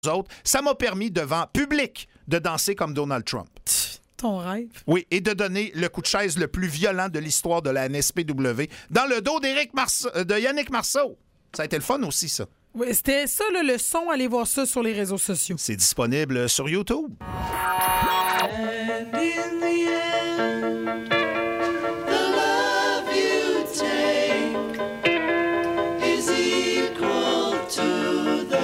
autres. Ça m'a permis, devant public, de danser comme Donald Trump. Ton rêve. Oui, et de donner le coup de chaise le plus violent de l'histoire de la NSPW dans le dos de Yannick Marceau. Ça a été le fun aussi, ça. Oui, c'était ça, là, le son. Allez voir ça sur les réseaux sociaux. C'est disponible sur YouTube. And in the end, the love you take is equal to the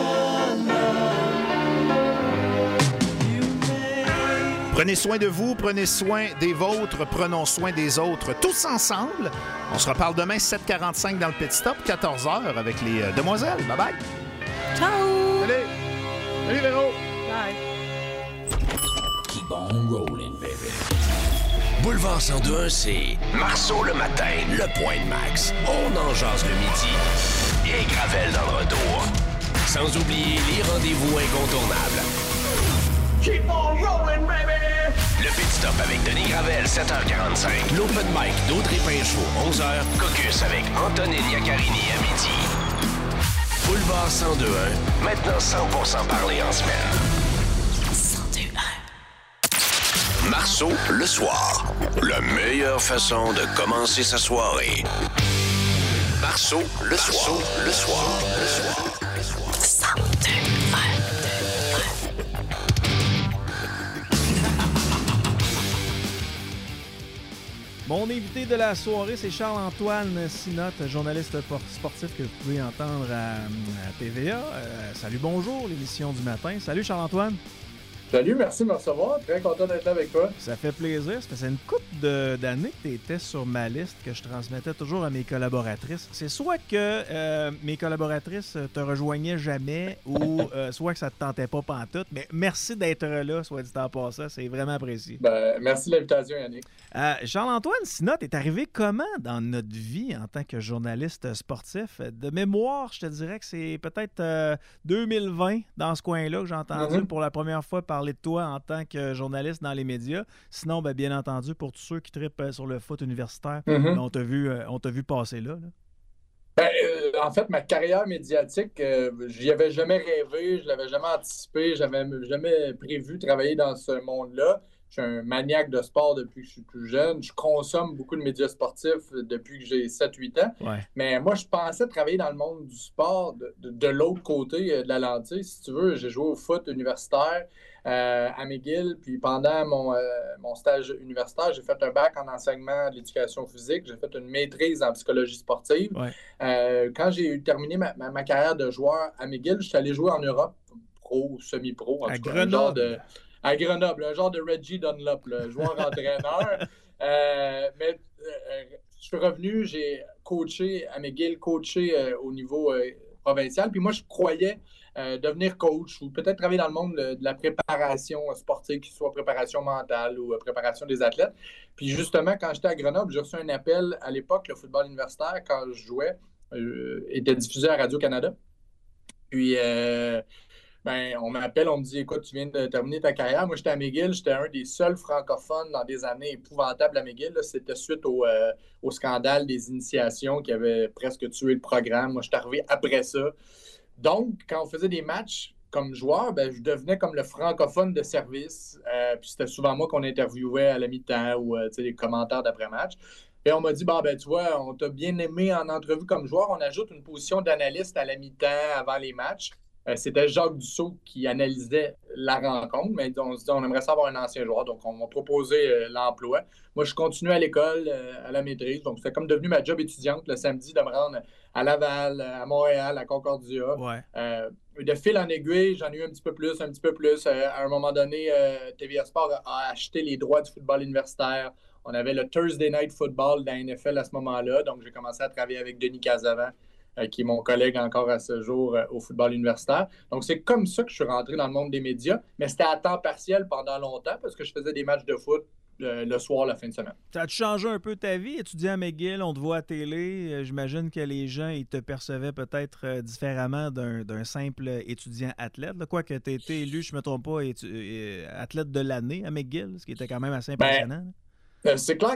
love you make. Prenez soin de vous, prenez soin des vôtres, prenons soin des autres, tous ensemble. On se reparle demain, 7h45 dans le Petit Stop, 14h avec les demoiselles. Bye-bye. Ciao! Salut! Salut, Véro! Bye! Keep on rolling, baby. Boulevard 102.1, c'est Marceau le matin, le point de max. On en jase le midi. Et Gravel dans le retour. Sans oublier les rendez-vous incontournables. Keep on rolling, baby! Le Pit Stop avec Denis Gravel, 7h45. L'Open Mic d'Audrey Pinchot, 11h. Caucus avec Antonine Iaccarini à midi. Boulevard 102.1, maintenant 100% parlé en semaine. 102.1. Marceau, le soir. La meilleure façon de commencer sa soirée. Marceau, le soir. Le soir. Le soir. 102.1. Mon invité de la soirée, c'est Charles-Antoine Sinotte, journaliste sportif que vous pouvez entendre à TVA. Salut, bonjour, l'émission du matin. Salut Charles-Antoine. Salut, merci de me recevoir. Très content d'être là avec toi. Ça fait plaisir. Ça faisait une couple d'années que tu étais sur ma liste, que je transmettais toujours à mes collaboratrices. C'est soit que mes collaboratrices te rejoignaient jamais ou soit que ça te tentait pas pantoute. Mais merci d'être là, soit dit en passant. C'est vraiment apprécié. Merci de l'invitation, Yannick. Charles-Antoine Sinotte est arrivé comment dans notre vie en tant que journaliste sportif? De mémoire, je te dirais que c'est peut-être 2020 dans ce coin-là que j'ai entendu pour la première fois parler de toi en tant que journaliste dans les médias. Sinon, bien entendu, pour tous ceux qui trippent sur le foot universitaire, on t'a vu passer là. En fait, ma carrière médiatique, j'y avais jamais rêvé, je l'avais jamais anticipé, j'avais jamais prévu travailler dans ce monde-là. Je suis un maniaque de sport depuis que je suis plus jeune. Je consomme beaucoup de médias sportifs depuis que j'ai 7-8 ans. Ouais. Mais moi, je pensais travailler dans le monde du sport de l'autre côté de la lentille. Si tu veux, j'ai joué au foot universitaire à McGill. Puis pendant mon stage universitaire, j'ai fait un bac en enseignement de l'éducation physique. J'ai fait une maîtrise en psychologie sportive. Ouais. Quand j'ai terminé ma carrière de joueur à McGill, je suis allé jouer en Europe, pro, semi-pro. En à tout cas, Grenoble. À Grenoble, un genre de Reggie Dunlop, le joueur-entraîneur. Mais je suis revenu, j'ai coaché à McGill, au niveau provincial. Puis moi, je croyais devenir coach ou peut-être travailler dans le monde de la préparation sportive, que ce soit préparation mentale ou préparation des athlètes. Puis justement, quand j'étais à Grenoble, j'ai reçu un appel à l'époque, le football universitaire, quand je jouais, était diffusé à Radio-Canada. Puis... on m'appelle, on me dit, écoute, tu viens de terminer ta carrière. Moi, j'étais à McGill, j'étais un des seuls francophones dans des années épouvantables à McGill. Là. C'était suite au scandale des initiations qui avait presque tué le programme. Moi, je suis arrivé après ça. Donc, quand on faisait des matchs comme joueur, je devenais comme le francophone de service. Puis c'était souvent moi qu'on interviewait à la mi-temps ou les commentaires d'après-match. Et on m'a dit, tu vois, on t'a bien aimé en entrevue comme joueur. On ajoute une position d'analyste à la mi-temps avant les matchs. C'était Jacques Dussault qui analysait la rencontre, mais on se dit on aimerait savoir un ancien joueur, donc on m'a proposé l'emploi. Moi, je continuais à l'école, à la maîtrise, donc c'était comme devenu ma job étudiante le samedi de me rendre à Laval, à Montréal, à Concordia. Ouais. De fil en aiguille, j'en ai eu un petit peu plus. À un moment donné, TVA Sport a acheté les droits du football universitaire. On avait le Thursday Night Football de la NFL à ce moment-là, donc j'ai commencé à travailler avec Denis Casavant, qui est mon collègue encore à ce jour au football universitaire. Donc, c'est comme ça que je suis rentré dans le monde des médias, mais c'était à temps partiel pendant longtemps parce que je faisais des matchs de foot le soir, la fin de semaine. Ça a-tu changé un peu ta vie? Étudiant à McGill, on te voit à télé. J'imagine que les gens ils te percevaient peut-être différemment d'un simple étudiant athlète. Quoique tu as été élu, je ne me trompe pas, athlète de l'année à McGill, ce qui était quand même assez impressionnant. C'est clair que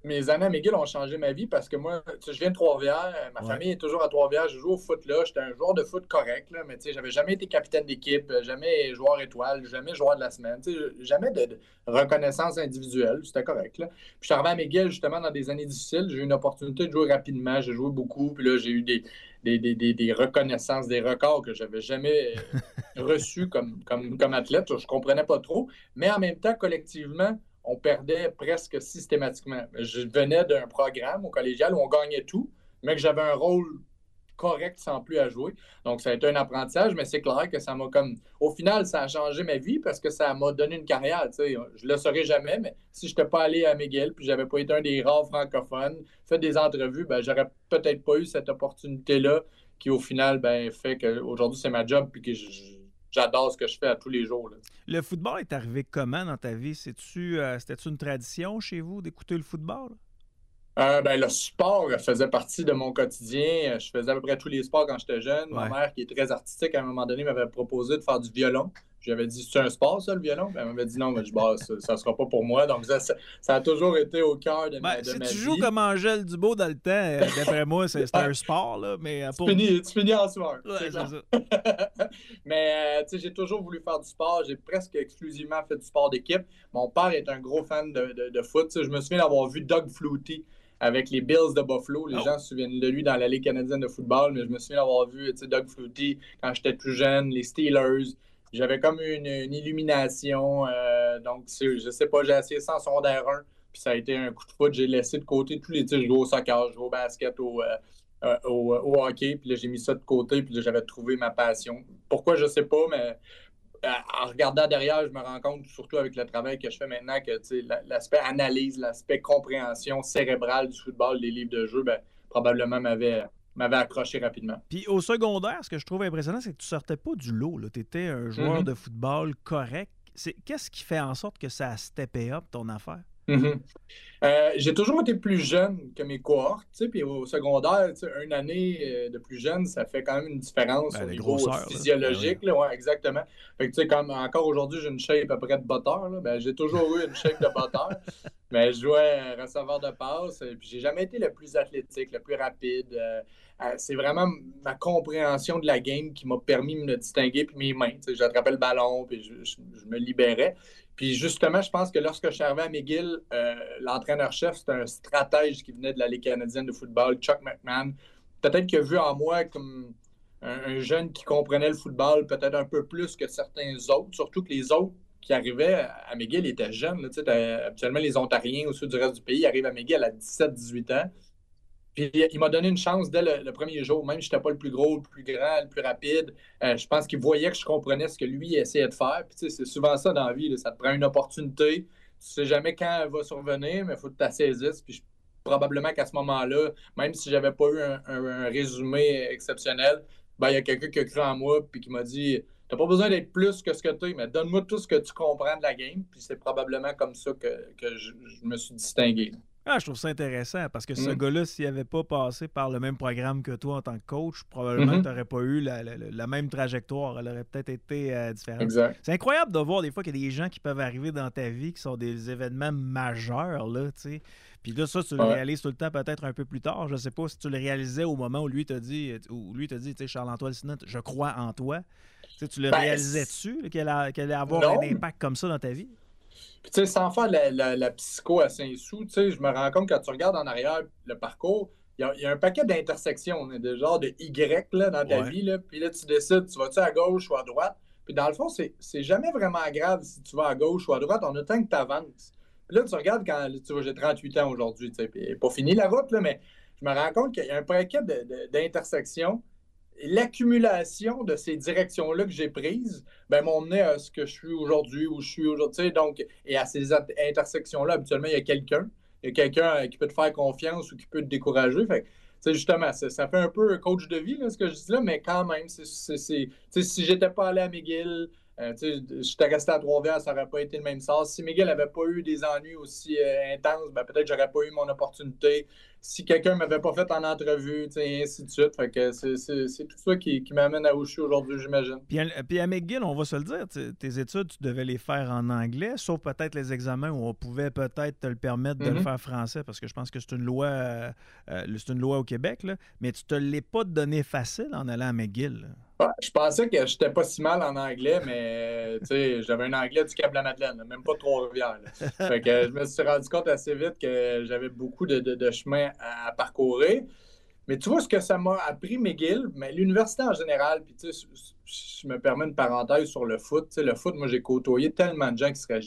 mes années à McGill ont changé ma vie parce que moi, tu sais, je viens de Trois-Rivières, ma Ouais. famille est toujours à Trois-Rivières, je joue au foot là, j'étais un joueur de foot correct, là, mais tu sais, j'avais jamais été capitaine d'équipe, jamais joueur étoile, jamais joueur de la semaine, tu sais, jamais de reconnaissance individuelle, c'était correct, là. Puis je suis arrivé à McGill justement dans des années difficiles, j'ai eu une opportunité de jouer rapidement, j'ai joué beaucoup, puis là, j'ai eu des reconnaissances, des records que j'avais jamais reçus comme athlète, je comprenais pas trop, mais en même temps, collectivement, on perdait presque systématiquement. Je venais d'un programme au collégial où on gagnait tout, mais que j'avais un rôle correct sans plus à jouer. Donc, ça a été un apprentissage, mais c'est clair que ça m'a comme... Au final, ça a changé ma vie parce que ça m'a donné une carrière. Tu sais, je le saurais jamais, mais si je n'étais pas allé à McGill puis j'avais pas été un des rares francophones, fait des entrevues, ben, j'aurais peut-être pas eu cette opportunité-là qui, au final, ben, fait qu'aujourd'hui, c'est ma job puis que j'adore ce que je fais à tous les jours, là. Le football est arrivé comment dans ta vie? C'était-tu une tradition chez vous d'écouter le football? Ben, le sport faisait partie de mon quotidien. Je faisais à peu près tous les sports quand j'étais jeune. Ma Ouais. mère, qui est très artistique, à un moment donné, m'avait proposé de faire du violon. J'avais dit, c'est un sport, ça, le violon? Ben, elle m'avait dit non, mais je bah, ça sera pas pour moi. Donc, ça a toujours été au cœur de ma Si vie. tu joues comme Angèle Dubois dans le temps, d'après moi, c'est un sport, là, mais Tu finis en sueur. Ouais, c'est c'est clair. ça. Mais tu sais, j'ai toujours voulu faire du sport. J'ai presque exclusivement fait du sport d'équipe. Mon père est un gros fan de foot. Tu sais, je me souviens d'avoir vu Doug Flutie avec les Bills de Buffalo. Les gens se souviennent de lui dans la Ligue canadienne de football, mais je me souviens d'avoir vu, tu sais, Doug Flutie quand j'étais plus jeune, les Steelers. J'avais comme une illumination. Donc, je sais pas, j'ai essayé ça en secondaire 1, puis ça a été un coup de foot. J'ai laissé de côté tous les tirs. Je jouais au soccer, je jouais au basket, au hockey, puis là, j'ai mis ça de côté, puis là, j'avais trouvé ma passion. Pourquoi, je sais pas, mais en regardant derrière, je me rends compte, surtout avec le travail que je fais maintenant, que tu sais, l'aspect analyse, l'aspect compréhension cérébrale du football, des livres de jeu, ben, probablement m'avait accroché rapidement. Puis au secondaire, ce que je trouve impressionnant, c'est que tu sortais pas du lot. Tu étais un joueur Mhm. de football correct. Qu'est-ce qui fait en sorte que ça a steppé up ton affaire? Mhm. J'ai toujours été plus jeune que mes cohortes, tu sais, puis au secondaire, tu sais, une année de plus jeune, ça fait quand même une différence Ben, au la niveau grosseur, là. physiologique, là, ouais, exactement. Fait que tu sais, comme encore aujourd'hui, j'ai une shape à peu près de botteur, là, ben, j'ai toujours eu une shape de botteur, mais je jouais receveur de passe, puis j'ai jamais été le plus athlétique, le plus rapide. C'est vraiment ma compréhension de la game qui m'a permis de me distinguer, puis mes mains, tu sais, j'attrapais le ballon, puis je me libérais. Puis justement, je pense que lorsque je suis arrivé à McGill, l'entraîneur-chef, c'était un stratège qui venait de la Ligue canadienne de football, Chuck McMahon. Peut-être qu'il a vu en moi comme un jeune qui comprenait le football peut-être un peu plus que certains autres, surtout que les autres qui arrivaient à McGill étaient jeunes. Là, tu sais, habituellement, les Ontariens au sud du reste du pays arrivent à McGill à 17-18 ans. Puis il m'a donné une chance dès le premier jour. Même si je n'étais pas le plus gros, le plus grand, le plus rapide, je pense qu'il voyait que je comprenais ce que lui essayait de faire. Puis tu sais, c'est souvent ça dans la vie, là. Ça te prend une opportunité. Tu sais jamais quand elle va survenir, mais il faut que tu la saisisses. Puis probablement qu'à ce moment-là, même si j'avais pas eu un résumé exceptionnel, ben, il y a quelqu'un qui a cru en moi puis qui m'a dit t'as pas besoin d'être plus que ce que tu es, mais donne-moi tout ce que tu comprends de la game. Puis c'est probablement comme ça que je me suis distingué. Ah, je trouve ça intéressant parce que ce Mm. gars-là, s'il n'avait pas passé par le même programme que toi en tant que coach, probablement que tu n'aurais pas eu la même trajectoire. Elle aurait peut-être été différente. Exact. C'est incroyable de voir des fois qu'il y a des gens qui peuvent arriver dans ta vie qui sont des événements majeurs, là, tu sais. Puis là, ça, tu le Ouais. réalises tout le temps peut-être un peu plus tard. Je ne sais pas si tu le réalisais au moment où lui t'a dit, tu sais, Charles-Antoine Sinot, je crois en toi. Tu sais, tu le Ben, réalisais-tu qu'elle allait avoir non. un impact comme ça dans ta vie? Puis, tu sais, sans faire la psycho à Saint-Sou, tu sais, je me rends compte quand tu regardes en arrière le parcours, il y a un paquet d'intersections, là, de genre de Y là, dans ta Ouais. vie. Là. Puis là, tu décides, tu vas-tu à gauche ou à droite. Puis dans le fond, c'est jamais vraiment grave si tu vas à gauche ou à droite, on attend que tu avances. Puis là, tu regardes quand tu vois, j'ai 38 ans aujourd'hui, tu sais, puis pas fini la route, là, mais je me rends compte qu'il y a un paquet d'intersections. Et l'accumulation de ces directions-là que j'ai prises ben, m'ont mené à ce que je suis aujourd'hui, où je suis aujourd'hui. Tu sais, donc, et à ces intersections-là, habituellement, il y a quelqu'un. Il y a quelqu'un qui peut te faire confiance ou qui peut te décourager. Fait que, tu sais, justement, ça fait un peu coach de vie, là, ce que je dis là, mais quand même, tu sais, si j'étais pas allé à McGill, j'étais resté à Trois-Rivières, ça n'aurait pas été le même sort. Si McGill n'avait pas eu des ennuis aussi intenses, ben, peut-être que j'aurais pas eu mon opportunité. Si quelqu'un ne m'avait pas fait en entrevue, et ainsi de suite. Fait que c'est tout ça qui m'amène à où je suis aujourd'hui, j'imagine. Puis à McGill, on va se le dire, tes études, tu devais les faire en anglais, sauf peut-être les examens où on pouvait peut-être te le permettre de le faire français, parce que je pense que c'est une loi au Québec, là, mais tu te l'es pas donné facile en allant à McGill. Là. Ouais, je pensais que j'étais pas si mal en anglais, mais j'avais un anglais du Cap-la-Madeleine, là, même pas de Trois-Rivières. Fait que je me suis rendu compte assez vite que j'avais beaucoup de chemin à parcourir. Mais tu vois ce que ça m'a appris, McGill, mais l'université en général, puis tu sais, je me permets une parenthèse sur le foot. Tu sais, le foot, moi, j'ai côtoyé tellement de gens qui seraient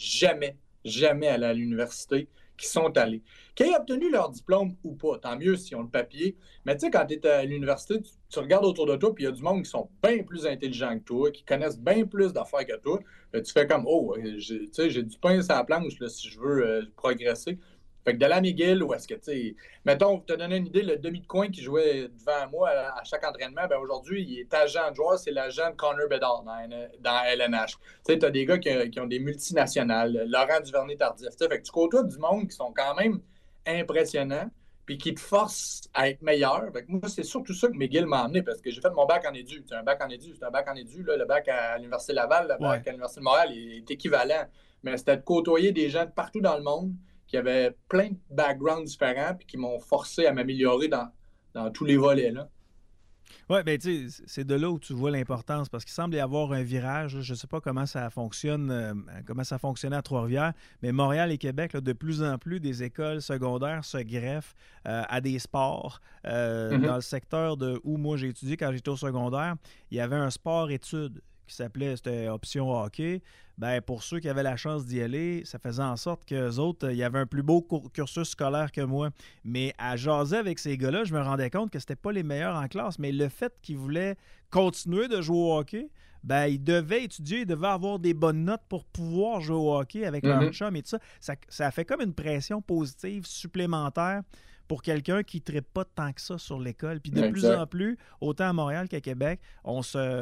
jamais allés à l'université, qui sont allés. Qu'ils aient obtenu leur diplôme ou pas, tant mieux s'ils ont le papier. Mais tu sais, quand tu es à l'université, tu regardes autour de toi, puis il y a du monde qui sont bien plus intelligents que toi, qui connaissent bien plus d'affaires que toi. Tu fais comme, j'ai du pain sur la planche là, si je veux progresser. Fait que de la McGill, où est-ce que, tu sais, mettons, pour te donner une idée, le demi de coin qui jouait devant moi à chaque entraînement, ben aujourd'hui, il est agent de joueur, c'est l'agent de Connor Bedard dans LNH. Tu sais, tu as des gars qui ont des multinationales, Laurent Duvernay-Tardif. Fait que tu côtoies du monde qui sont quand même impressionnants, puis qui te forcent à être meilleur. Fait que moi, c'est surtout ça que McGill m'a amené, parce que j'ai fait mon bac en édu. C'est un bac en édu, là, le bac à l'Université Laval, le bac à l'Université de Montréal est équivalent. Mais c'était de côtoyer des gens de partout dans le monde qui avaient plein de backgrounds différents puis qui m'ont forcé à m'améliorer dans tous les volets. Là. Oui, bien, tu sais, c'est de là où tu vois l'importance, parce qu'il semble y avoir un virage. Je ne sais pas comment ça fonctionne, comment ça fonctionnait à Trois-Rivières, mais Montréal et Québec, là, de plus en plus, des écoles secondaires se greffent à des sports. Dans le secteur où moi j'ai étudié quand j'étais au secondaire, il y avait un sport-études qui c'était option hockey. Ben, pour ceux qui avaient la chance d'y aller, ça faisait en sorte qu'eux autres, il y avait un plus beau cursus scolaire que moi. Mais à jaser avec ces gars-là, je me rendais compte que c'était pas les meilleurs en classe. Mais le fait qu'ils voulaient continuer de jouer au hockey, ben, ils devaient étudier, ils devaient avoir des bonnes notes pour pouvoir jouer au hockey avec leur chum et tout ça. Ça fait comme une pression positive supplémentaire pour quelqu'un qui ne trippe pas tant que ça sur l'école. Puis de plus en plus, autant à Montréal qu'à Québec, on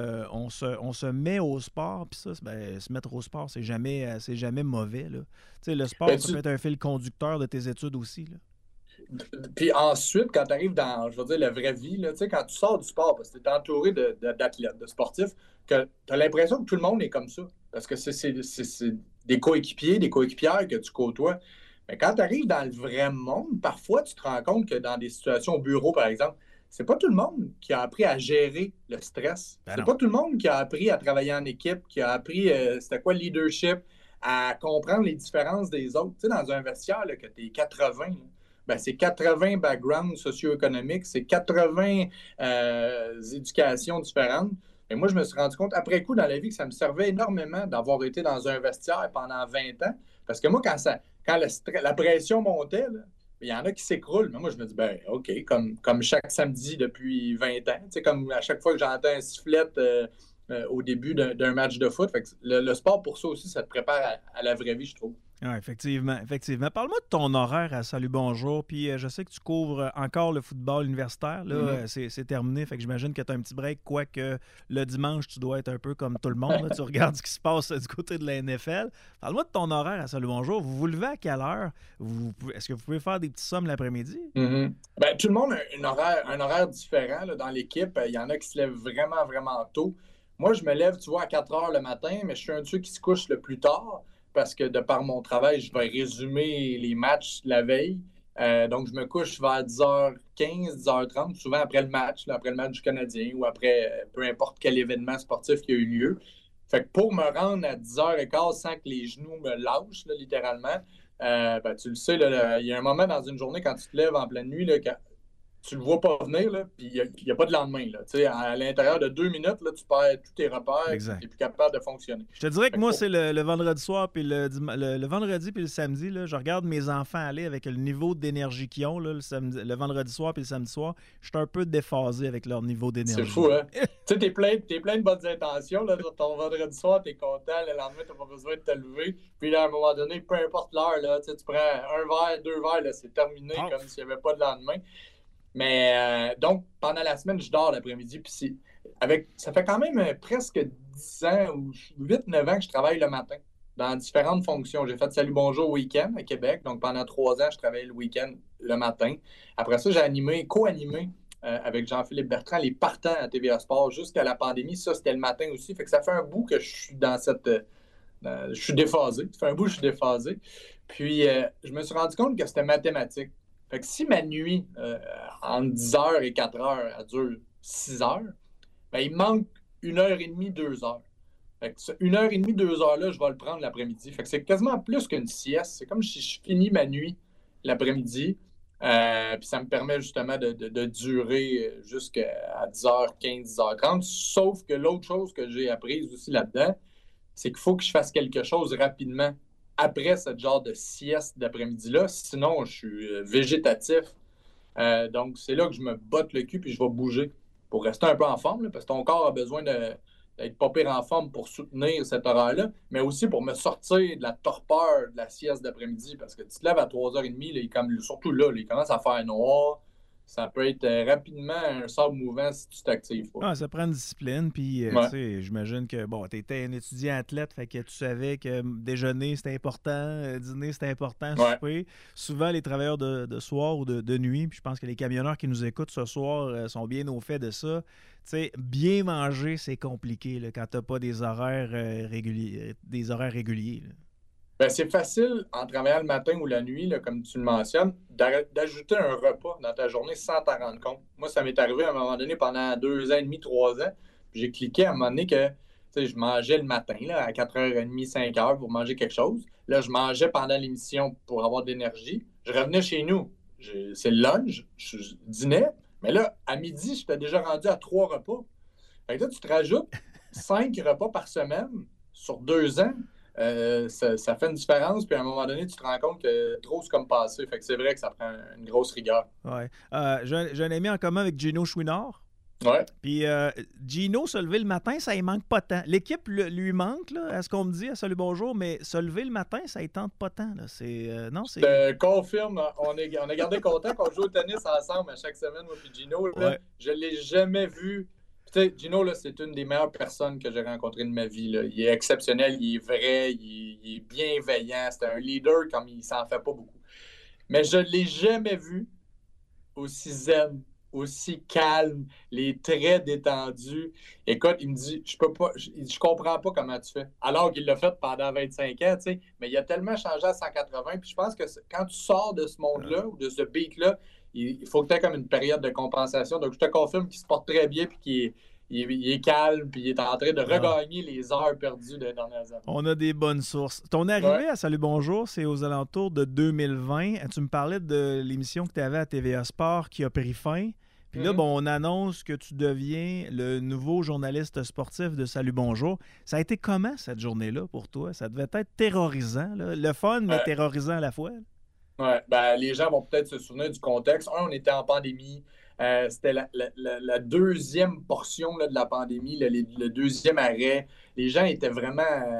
se met au sport. Puis ça, se mettre au sport, c'est jamais mauvais. Là. Tu sais, le sport, ça peut être un fil conducteur de tes études aussi. Là. Puis ensuite, quand tu arrives dans, je veux dire, la vraie vie, là, quand tu sors du sport, parce que tu es entouré d'athlètes, de sportifs, que tu as l'impression que tout le monde est comme ça. Parce que c'est des coéquipiers, des coéquipières que tu côtoies. Mais quand tu arrives dans le vrai monde, parfois, tu te rends compte que dans des situations au bureau, par exemple, c'est pas tout le monde qui a appris à gérer le stress. C'est pas tout le monde qui a appris à travailler en équipe, qui a appris, c'était quoi, le leadership, à comprendre les différences des autres. Tu sais, dans un vestiaire, là, que tu es 80, là, ben, c'est 80 backgrounds socio-économiques, c'est 80 éducations différentes. Et moi, je me suis rendu compte, après coup, dans la vie, que ça me servait énormément d'avoir été dans un vestiaire pendant 20 ans. Parce que moi, quand la pression montait, il y en a qui s'écroulent. Mais moi, je me dis, ben OK, comme chaque samedi depuis 20 ans, tu sais, comme à chaque fois que j'entends un sifflet au début d'un match de foot. Fait que le sport, pour ça aussi, ça te prépare à la vraie vie, je trouve. Oui, effectivement. Parle-moi de ton horaire à Salut Bonjour. Puis je sais que tu couvres encore le football universitaire. Là, c'est terminé. Fait que j'imagine que tu as un petit break, quoique le dimanche, tu dois être un peu comme tout le monde. Là. Tu regardes ce qui se passe du côté de la NFL. Parle-moi de ton horaire à Salut Bonjour. Vous vous levez à quelle heure? Est-ce que vous pouvez faire des petits sommes l'après-midi? Ben, tout le monde a un horaire différent là, dans l'équipe. Il y en a qui se lèvent vraiment, vraiment tôt. Moi, je me lève, tu vois, à 4 heures le matin, mais je suis un de ceux qui se couche le plus tard. Parce que de par mon travail, je vais résumer les matchs la veille. Donc, je me couche vers 10h15, 10h30, souvent après le match du Canadien ou après peu importe quel événement sportif qui a eu lieu. Fait que pour me rendre à 10h15 sans que les genoux me lâchent, là, littéralement, ben, tu le sais, il y a un moment dans une journée quand tu te lèves en pleine nuit, là, tu le vois pas venir, là, puis il n'y a pas de lendemain. Là. À l'intérieur de 2 minutes, là, tu perds tous tes repères et tu n'es plus capable de fonctionner. Je te dirais que moi, c'est le vendredi soir, puis le vendredi puis le samedi, là, je regarde mes enfants aller avec le niveau d'énergie qu'ils ont là, le vendredi soir puis le samedi soir. Je suis un peu déphasé avec leur niveau d'énergie. C'est fou, hein? Tu sais, t'es plein de bonnes intentions. Là, ton vendredi soir, t'es content. Le lendemain, t'as pas besoin de te lever. Puis là, à un moment donné, peu importe l'heure, là, tu prends un verre, 2 verres, là, c'est terminé comme s'il n'y avait pas de lendemain. Mais donc, pendant la semaine, je dors l'après-midi. Puis Ça fait quand même presque 10 ans ou 8-9 ans que je travaille le matin dans différentes fonctions. J'ai fait Salut Bonjour au week-end à Québec. Donc, pendant 3 ans, je travaillais le week-end le matin. Après ça, j'ai co-animé avec Jean-Philippe Bertrand les partants à TVA Sport jusqu'à la pandémie. Ça, c'était le matin aussi. Fait que ça fait un bout que je suis dans cette... je suis déphasé. Ça fait un bout que je suis déphasé. Puis, je me suis rendu compte que c'était mathématique. Fait que si ma nuit, entre 10h et 4h, elle dure 6 heures, ben, il me manque 1h30, 2 heures. Fait que 1h30, 2 heures-là, je vais le prendre l'après-midi. Fait que c'est quasiment plus qu'une sieste. C'est comme si je finis ma nuit l'après-midi. Puis ça me permet justement de durer jusqu'à 10h15, 10h30. Sauf que l'autre chose que j'ai apprise aussi là-dedans, c'est qu'il faut que je fasse quelque chose rapidement après ce genre de sieste d'après-midi-là. Sinon, je suis végétatif. Donc, c'est là que je me botte le cul puis je vais bouger pour rester un peu en forme, là, parce que ton corps a besoin d'être pas pire en forme pour soutenir cet horaire-là, mais aussi pour me sortir de la torpeur de la sieste d'après-midi, parce que tu te lèves à 3h30, là, surtout là, il commence à faire noir. Ça peut être rapidement un sable mouvant si tu t'actives pas. Ah, ça prend une discipline, puis Ouais. tu sais, j'imagine que tu étais un étudiant athlète, fait que tu savais que déjeuner c'était important, dîner c'était important, Ouais. souper. Souvent, les travailleurs de soir ou de nuit, puis je pense que les camionneurs qui nous écoutent ce soir sont bien au fait de ça. Tu sais, bien manger, c'est compliqué là, quand tu n'as pas des horaires réguliers. Là. Ben, c'est facile, en travaillant le matin ou la nuit, là, comme tu le mentionnes, d'ajouter un repas dans ta journée sans t'en rendre compte. Moi, ça m'est arrivé à un moment donné pendant 2 ans et demi, 3 ans. Puis j'ai cliqué à un moment donné que je mangeais le matin là, à 4h30, 5h pour manger quelque chose. Là, je mangeais pendant l'émission pour avoir de l'énergie. Je revenais chez nous. C'est le lunch, je dînais. Mais là, à midi, j'étais déjà rendu à 3 repas. Fait que là, tu te rajoutes 5 repas par semaine sur 2 ans. Ça fait une différence, puis à un moment donné, tu te rends compte que trop, c'est comme passé. Fait que c'est vrai que ça prend une grosse rigueur. Ouais. J'ai un ami en commun avec Gino Chouinard. Ouais. Puis Gino, se lever le matin, ça ne manque pas tant. L'équipe lui manque, là, à ce qu'on me dit, à Salut Bonjour, mais se lever le matin, ça ne tente pas tant. Là. Non, c'est... Je te confirme, on a gardé contact, on joue au tennis ensemble à chaque semaine, moi puis Gino. Là, Ouais. je ne l'ai jamais vu. Tu sais, Gino, là, c'est une des meilleures personnes que j'ai rencontrées de ma vie. Là. Il est exceptionnel, il est vrai, il est bienveillant. C'est un leader comme il s'en fait pas beaucoup. Mais je ne l'ai jamais vu aussi zen, aussi calme, les traits détendus. Écoute, il me dit, je peux pas, je comprends pas comment tu fais. Alors qu'il l'a fait pendant 25 ans, tu sais. Mais il a tellement changé à 180. Puis je pense que quand tu sors de ce monde-là ou de ce beat-là, il faut que tu aies comme une période de compensation. Donc, je te confirme qu'il se porte très bien puis qu'il est calme puis il est en train de regagner les heures perdues des dernières années. On a des bonnes sources. Ton arrivée à Salut Bonjour, c'est aux alentours de 2020. Tu me parlais de l'émission que tu avais à TVA Sport qui a pris fin. Puis là, on annonce que tu deviens le nouveau journaliste sportif de Salut Bonjour. Ça a été comment, cette journée-là, pour toi? Ça devait être terrorisant, là. Le fun, mais terrorisant à la fois. Oui, ben, les gens vont peut-être se souvenir du contexte. On était en pandémie. C'était la deuxième portion là, de la pandémie, le deuxième arrêt. Les gens étaient vraiment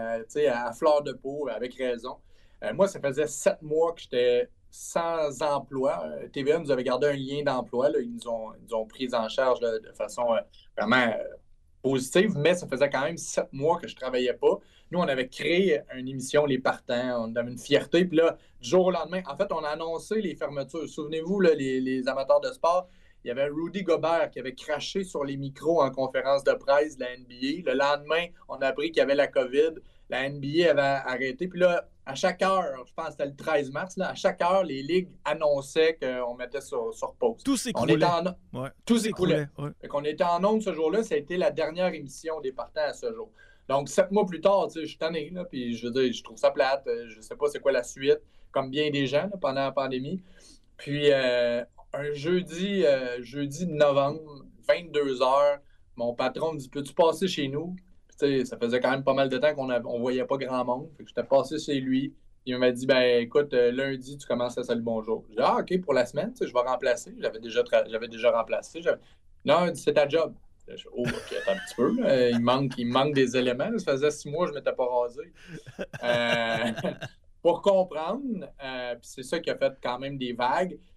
à fleur de peau, avec raison. Moi, ça faisait 7 mois que j'étais sans emploi. TVA nous avait gardé un lien d'emploi. Là. Ils nous ont pris en charge là, de façon vraiment positive, mais ça faisait quand même 7 mois que je ne travaillais pas. Nous, on avait créé une émission, Les Partants. On avait une fierté. Puis là, du jour au lendemain, en fait, on a annoncé les fermetures. Souvenez-vous, là, les amateurs de sport, il y avait Rudy Gobert qui avait craché sur les micros en conférence de presse de la NBA. Le lendemain, on a appris qu'il y avait la COVID. La NBA avait arrêté. Puis là, à chaque heure, je pense que c'était le 13 mars, là, à chaque heure, les ligues annonçaient qu'on mettait sur pause. Tout s'écroulait. Tout s'écroulait. Ouais. Fait qu'on était en ondes ce jour-là. Ça a été la dernière émission des Partants à ce jour. Donc, 7 mois plus tard, je suis tanné, là, puis je veux dire, je trouve ça plate. Je sais pas c'est quoi la suite, comme bien des gens là, pendant la pandémie. Puis, un jeudi de novembre, 22h, mon patron me dit « Peux-tu passer chez nous? » Puis, ça faisait quand même pas mal de temps qu'on ne voyait pas grand monde. Fait que j'étais passé chez lui. Il m'a dit « Ben, écoute, lundi, tu commences à Salut Bonjour. » J'ai dit « Ah, OK, pour la semaine, je vais remplacer. » J'avais déjà remplacé. Non, il dit « C'est ta job. » Oh, OK, attends un petit peu. Là. Il me manque des éléments. Là. Ça faisait 6 mois que je ne m'étais pas rasé. Pour comprendre, puis c'est ça qui a fait quand même des vagues.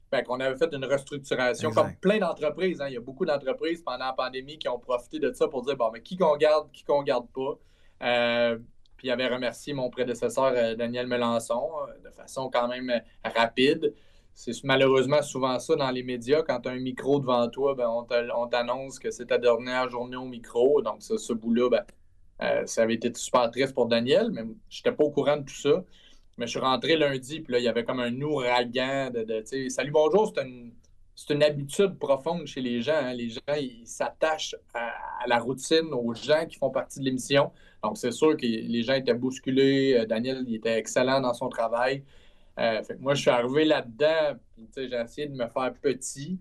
Fait qu'on avait fait une restructuration, Exact. comme plein d'entreprises. Hein. Il y a beaucoup d'entreprises pendant la pandémie qui ont profité de ça pour dire, bon, mais qui qu'on garde pas. Puis il avait remercié mon prédécesseur, Daniel Melançon, de façon quand même rapide. C'est malheureusement souvent ça dans les médias. Quand tu as un micro devant toi, ben, on t'annonce que c'est ta dernière journée au micro. Donc, ce bout-là, ça avait été super triste pour Daniel, mais je n'étais pas au courant de tout ça. Mais je suis rentré lundi, puis là, il y avait comme un ouragan tu sais, salut, bonjour, c'est une habitude profonde chez les gens. Hein. Les gens, ils s'attachent à la routine, aux gens qui font partie de l'émission. Donc, c'est sûr que les gens étaient bousculés. Daniel, il était excellent dans son travail. Fait que moi, je suis arrivé là-dedans, puis j'ai essayé de me faire petit.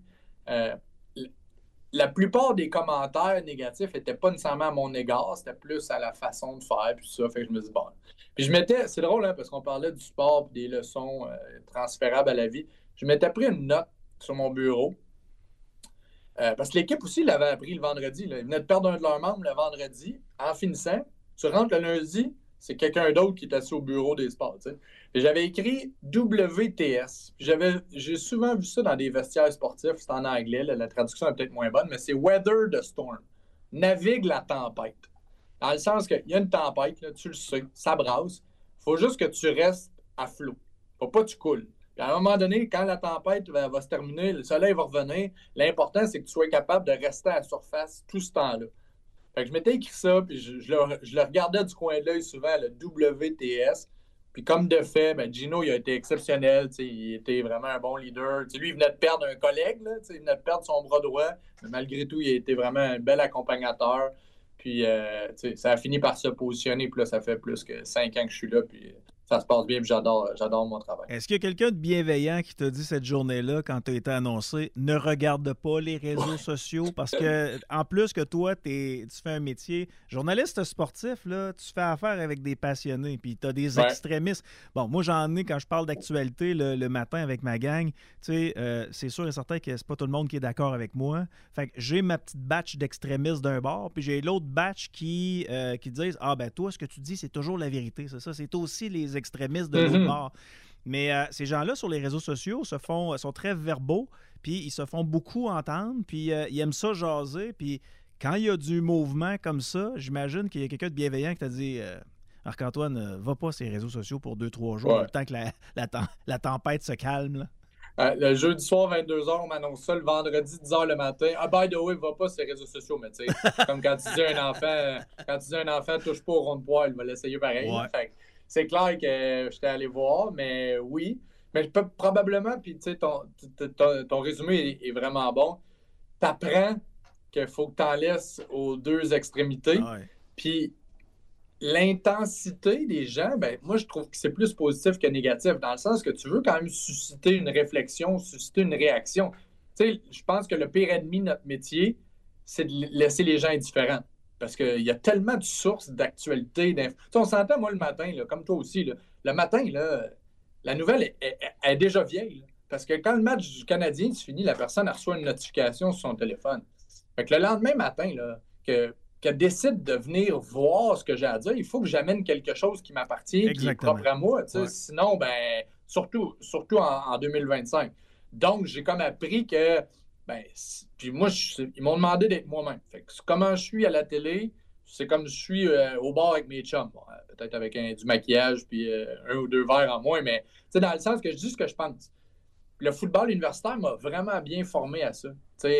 La plupart des commentaires négatifs n'étaient pas nécessairement à mon égard, c'était plus à la façon de faire, puis ça, fait que je me dis, bon. Puis c'est drôle, hein, parce qu'on parlait du sport et des leçons transférables à la vie. Je m'étais pris une note sur mon bureau, parce que l'équipe aussi l'avait appris le vendredi. Là. Ils venaient de perdre un de leurs membres le vendredi. En finissant, tu rentres le lundi, c'est quelqu'un d'autre qui est assis au bureau des sports. Tu sais. Et j'avais écrit WTS. J'ai souvent vu ça dans des vestiaires sportifs. C'est en anglais. Là, la traduction est peut-être moins bonne, mais c'est Weather the Storm. Navigue la tempête. Dans le sens qu'il y a une tempête, là, tu le sais, ça brasse. Il faut juste que tu restes à flot. Faut pas que tu coules. Puis à un moment donné, quand la tempête va se terminer, le soleil va revenir, l'important, c'est que tu sois capable de rester à la surface tout ce temps-là. Fait que je m'étais écrit ça, puis je le regardais du coin de l'œil souvent, le WTS. Puis comme de fait, Gino, il a été exceptionnel. Il était vraiment un bon leader. Lui, il venait de perdre un collègue. Là, il venait de perdre son bras droit. Mais malgré tout, il a été vraiment un bel accompagnateur. Puis ça a fini par se positionner. Puis là, ça fait plus que 5 ans que je suis là. Puis ça se passe bien. Puis j'adore mon travail. Est-ce qu'il y a quelqu'un de bienveillant qui t'a dit cette journée-là, quand tu as été annoncé, ne regarde pas les réseaux sociaux? Parce que, en plus que toi, tu fais un métier journaliste sportif, là, tu fais affaire avec des passionnés, puis tu as des extrémistes. Bon, moi, j'en ai quand je parle d'actualité le matin avec ma gang. Tu sais, c'est sûr et certain que c'est pas tout le monde qui est d'accord avec moi. Fait que j'ai ma petite batch d'extrémistes d'un bord, puis j'ai l'autre batch qui disent « Ah, ben toi, ce que tu dis, c'est toujours la vérité. C'est ça, c'est aussi les extrémistes de l'autre bord. » Mais ces gens-là, sur les réseaux sociaux, sont très verbaux, puis ils se font beaucoup entendre, puis ils aiment ça jaser, puis quand il y a du mouvement comme ça, j'imagine qu'il y a quelqu'un de bienveillant qui t'a dit Marc-Antoine, va pas sur les réseaux sociaux pour 2-3 jours, le temps que la tempête se calme. Là. Le jeudi soir, 22h, on m'annonce ça. Le vendredi, 10h le matin. Ah, by the way, va pas sur les réseaux sociaux, mais tu sais, comme quand tu dis à un enfant, touche pas au rond de poil, il va l'essayer pareil. Ouais. Fait, c'est clair que j'étais allé voir, mais oui. Mais probablement, puis tu sais, ton résumé est vraiment bon. T'apprends qu'il faut que t'en laisses aux deux extrémités. Ouais. Puis l'intensité des gens, moi, je trouve que c'est plus positif que négatif, dans le sens que tu veux quand même susciter une réflexion, susciter une réaction. Tu sais, je pense que le pire ennemi de notre métier, c'est de laisser les gens indifférents. Parce qu'il y a tellement de sources d'actualité. Tu sais, on s'entend, moi, le matin, là, comme toi aussi, là, le matin, là, la nouvelle est déjà vieille. Là, parce que quand le match du Canadien se finit, la personne reçoit une notification sur son téléphone. Fait que le lendemain matin, là, qu'elle décide de venir voir ce que j'ai à dire, il faut que j'amène quelque chose qui m'appartient, qui est propre à moi. Ouais. Sinon, surtout en 2025. Donc, j'ai comme appris que, puis moi, ils m'ont demandé d'être moi-même. Fait que comment je suis à la télé, c'est comme je suis au bar avec mes chums. Bon, peut-être avec du maquillage, puis un ou deux verres en moins, mais dans le sens que je dis ce que je pense. Le football universitaire m'a vraiment bien formé à ça.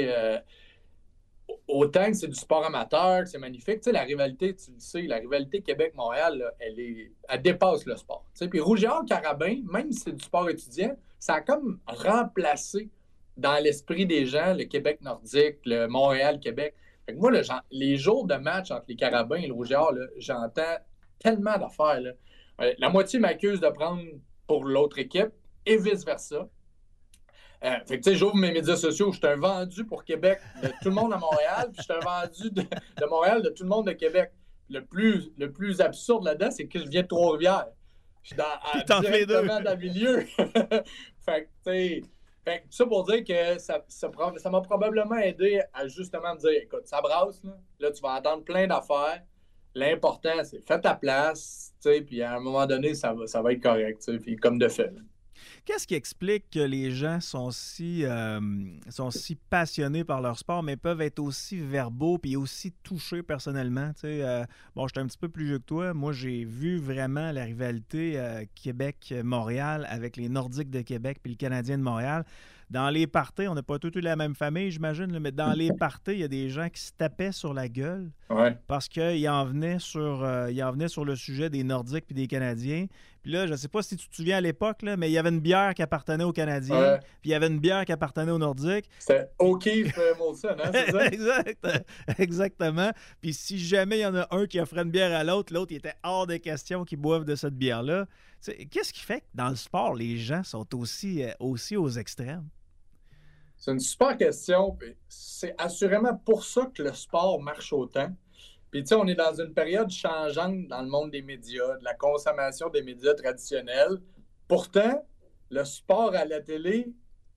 Autant que c'est du sport amateur, que c'est magnifique. Tu sais, la rivalité, tu le sais, la rivalité Québec-Montréal, là, elle dépasse le sport. Tu sais, puis Rougiard-Carabin, même si c'est du sport étudiant, ça a comme remplacé dans l'esprit des gens le Québec nordique, le Montréal-Québec. Fait que moi, les jours de match entre les Carabins et le Rougiard, là, j'entends tellement d'affaires. Là. La moitié m'accuse de prendre pour l'autre équipe et vice-versa. Fait que tu sais, j'ouvre mes médias sociaux, je suis un vendu pour Québec de tout le monde à Montréal, puis je suis un vendu de Montréal de tout le monde de Québec. Le plus absurde là-dedans, c'est que je viens de Trois-Rivières. Je suis directement dans le milieu. Fait que, tu sais, ça pour dire que ça m'a probablement aidé à justement me dire, écoute, ça brasse, là tu vas entendre plein d'affaires. L'important, c'est fais ta place, tu sais, puis à un moment donné, ça va être correct, tu sais, puis comme de fait. Là. Qu'est-ce qui explique que les gens sont si passionnés par leur sport, mais peuvent être aussi verbaux puis aussi touchés personnellement? Tu sais, bon, j'étais un petit peu plus vieux que toi. Moi, j'ai vu vraiment la rivalité Québec-Montréal avec les Nordiques de Québec puis le Canadien de Montréal. Dans les parties, on n'a pas tous eu la même famille, j'imagine, là, mais dans les parties, il y a des gens qui se tapaient sur la gueule parce qu'ils en venaient sur le sujet des Nordiques puis des Canadiens. Puis là, je ne sais pas si tu te souviens à l'époque, là, mais il y avait une bière qui appartenait aux Canadiens, puis il y avait une bière qui appartenait aux Nordiques. C'était O'Keefe Molson, hein, c'est ça? Exactement. Puis si jamais il y en a un qui offrait une bière à l'autre, il était hors de question qu'ils boivent de cette bière-là. Qu'est-ce qui fait que dans le sport, les gens sont aussi aux extrêmes? C'est une super question. C'est assurément pour ça que le sport marche autant. Puis, tu sais, on est dans une période changeante dans le monde des médias, de la consommation des médias traditionnels. Pourtant, le sport à la télé,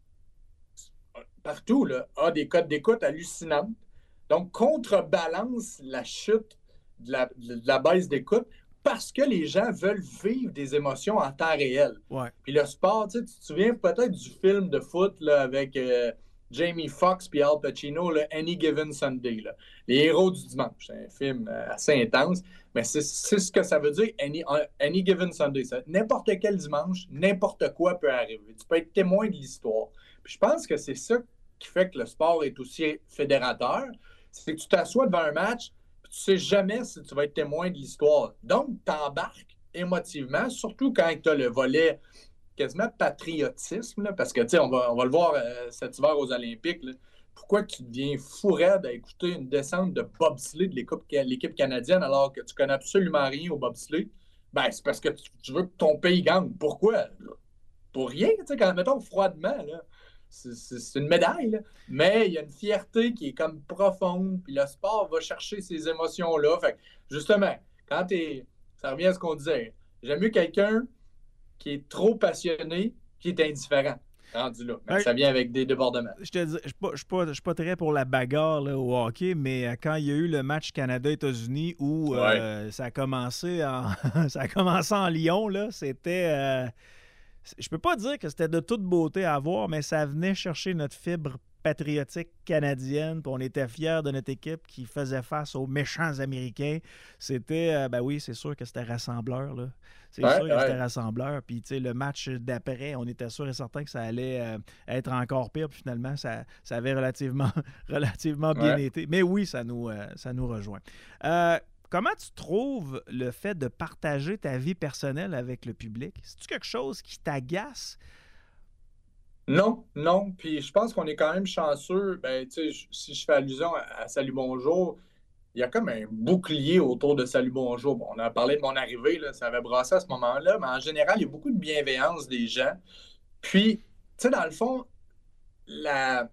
partout, là, a des codes d'écoute hallucinantes. Donc, contrebalance la chute de la baisse d'écoute parce que les gens veulent vivre des émotions en temps réel. Ouais. Puis le sport, tu te souviens peut-être du film de foot là, avec Jamie Foxx et Al Pacino, là, Any Given Sunday. Là. Les héros du dimanche. C'est un film assez intense, mais c'est ce que ça veut dire, Any Given Sunday. N'importe quel dimanche, n'importe quoi peut arriver. Tu peux être témoin de l'histoire. Puis je pense que c'est ça qui fait que le sport est aussi fédérateur. C'est que tu t'assois devant un match, puis tu sais jamais si tu vas être témoin de l'histoire. Donc, tu embarques émotivement, surtout quand tu as le volet quasiment patriotisme, là, parce que, tu sais, on va le voir cet hiver aux Olympiques, là. Pourquoi tu deviens fou raide à écouter une descente de bobsleigh de l'équipe canadienne alors que tu connais absolument rien au bobsleigh? Ben, c'est parce que tu veux que ton pays gagne. Pourquoi? Pour rien, tu sais, quand mettons froidement, là. C'est une médaille, là. Mais il y a une fierté qui est comme profonde, puis le sport va chercher ces émotions-là. Fait que, justement, quand ça revient à ce qu'on disait, j'aime mieux quelqu'un qui est trop passionné, qui est indifférent. Rendu là. Mais ça vient avec des débordements. Je te dis, je suis pas très pour la bagarre là, au hockey, mais quand il y a eu le match Canada-États-Unis où ça a commencé en Lyon, là, c'était... je peux pas dire que c'était de toute beauté à voir, mais ça venait chercher notre fibre patriotique canadienne, puis on était fiers de notre équipe qui faisait face aux méchants Américains. C'était, ben oui, c'est sûr que c'était rassembleur, là. C'est sûr que c'était rassembleur. Puis, tu sais, le match d'après, on était sûr et certain que ça allait être encore pire. Puis finalement, ça avait relativement bien été. Mais oui, ça nous rejoint. Comment tu trouves le fait de partager ta vie personnelle avec le public? C'est-tu quelque chose qui t'agace? Non. Puis je pense qu'on est quand même chanceux. Ben, tu sais, si je fais allusion à Salut Bonjour, il y a comme un bouclier autour de Salut Bonjour. Bon, on a parlé de mon arrivée, là, ça avait brassé à ce moment-là, mais en général, il y a beaucoup de bienveillance des gens. Puis, tu sais, dans le fond, la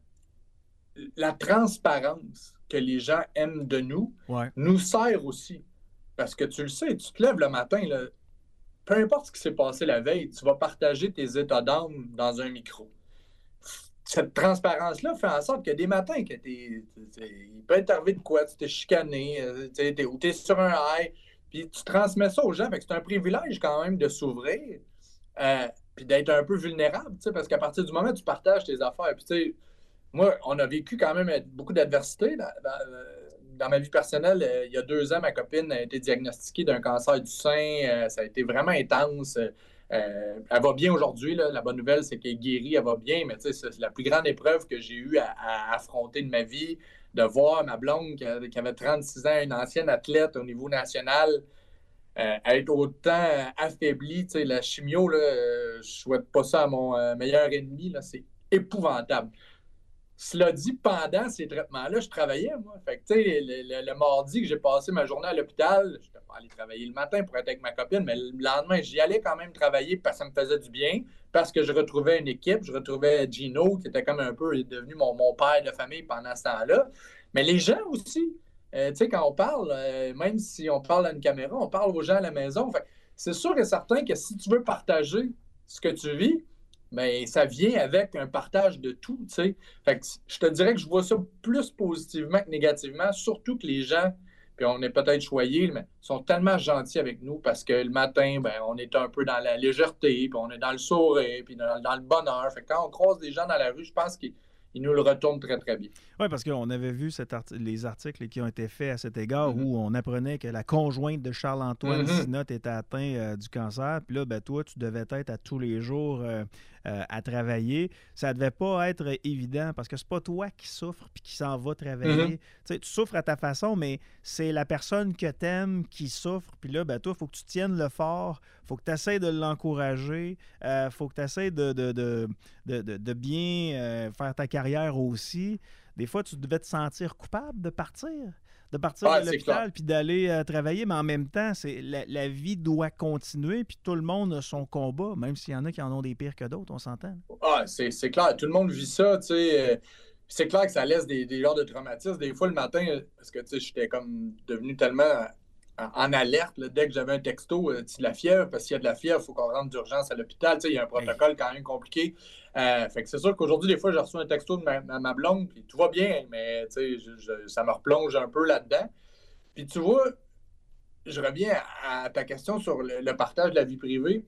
transparence que les gens aiment de nous nous sert aussi. Parce que tu le sais, tu te lèves le matin, là, peu importe ce qui s'est passé la veille, tu vas partager tes états d'âme dans un micro. Cette transparence-là fait en sorte que des matins, il peut être arrivé de quoi, tu t'es chicané, ou tu es sur un high, puis tu transmets ça aux gens. Fait que c'est un privilège quand même de s'ouvrir, puis d'être un peu vulnérable, parce qu'à partir du moment où tu partages tes affaires, puis moi, on a vécu quand même beaucoup d'adversité dans ma vie personnelle. Il y a 2 ans, ma copine a été diagnostiquée d'un cancer du sein. Ça a été vraiment intense. Elle va bien aujourd'hui. Là. La bonne nouvelle, c'est qu'elle est guérie, elle va bien, mais c'est la plus grande épreuve que j'ai eue à affronter de ma vie, de voir ma blonde qui avait 36 ans, une ancienne athlète au niveau national, être autant affaiblie. La chimio, là, je souhaite pas ça à mon meilleur ennemi. Là, c'est épouvantable. Cela dit, pendant ces traitements-là, je travaillais, moi. Fait que, tu sais, le mardi que j'ai passé ma journée à l'hôpital, je n'étais pas allé travailler le matin pour être avec ma copine, mais le lendemain, j'y allais quand même travailler parce que ça me faisait du bien, parce que je retrouvais une équipe, je retrouvais Gino, qui était comme un peu devenu mon père de famille pendant ce temps-là. Mais les gens aussi, tu sais, quand on parle, même si on parle à une caméra, on parle aux gens à la maison. Fait que c'est sûr et certain que si tu veux partager ce que tu vis, bien, ça vient avec un partage de tout, tu sais. Fait que je te dirais que je vois ça plus positivement que négativement, surtout que les gens puis on est peut-être choyés, mais ils sont tellement gentils avec nous parce que le matin, ben, on est un peu dans la légèreté, puis on est dans le sourire, puis dans le bonheur. Fait que quand on croise des gens dans la rue, je pense qu'ils nous le retournent très, très bien. Oui, parce qu'on avait vu les articles qui ont été faits à cet égard où on apprenait que la conjointe de Charles-Antoine Sinotte était atteinte du cancer. Puis là, ben, toi, tu devais être à tous les jours à travailler. Ça devait pas être évident parce que c'est pas toi qui souffres puis qui s'en va travailler. Tu sais, tu souffres à ta façon, mais c'est la personne que t'aimes qui souffre. Puis là, ben, toi, il faut que tu tiennes le fort. Il faut que tu essaies de l'encourager. Il faut que tu essaies de bien faire ta carrière aussi. Des fois, tu devais te sentir coupable de partir de l'hôpital puis d'aller travailler, mais en même temps, la vie doit continuer puis tout le monde a son combat, même s'il y en a qui en ont des pires que d'autres, on s'entend. Ah, c'est clair, tout le monde vit ça, tu sais. C'est clair que ça laisse des genres de traumatismes. Des fois, le matin, parce que, tu sais, j'étais comme devenu tellement en alerte, là, dès que j'avais un texto, de la fièvre, parce qu'il y a de la fièvre, il faut qu'on rentre d'urgence à l'hôpital. Tu sais, il y a un protocole quand même compliqué. Fait que c'est sûr qu'aujourd'hui, des fois, j'ai reçu un texto de ma blonde, puis tout va bien, mais tu sais, ça me replonge un peu là-dedans. Puis tu vois, je reviens à ta question sur le partage de la vie privée.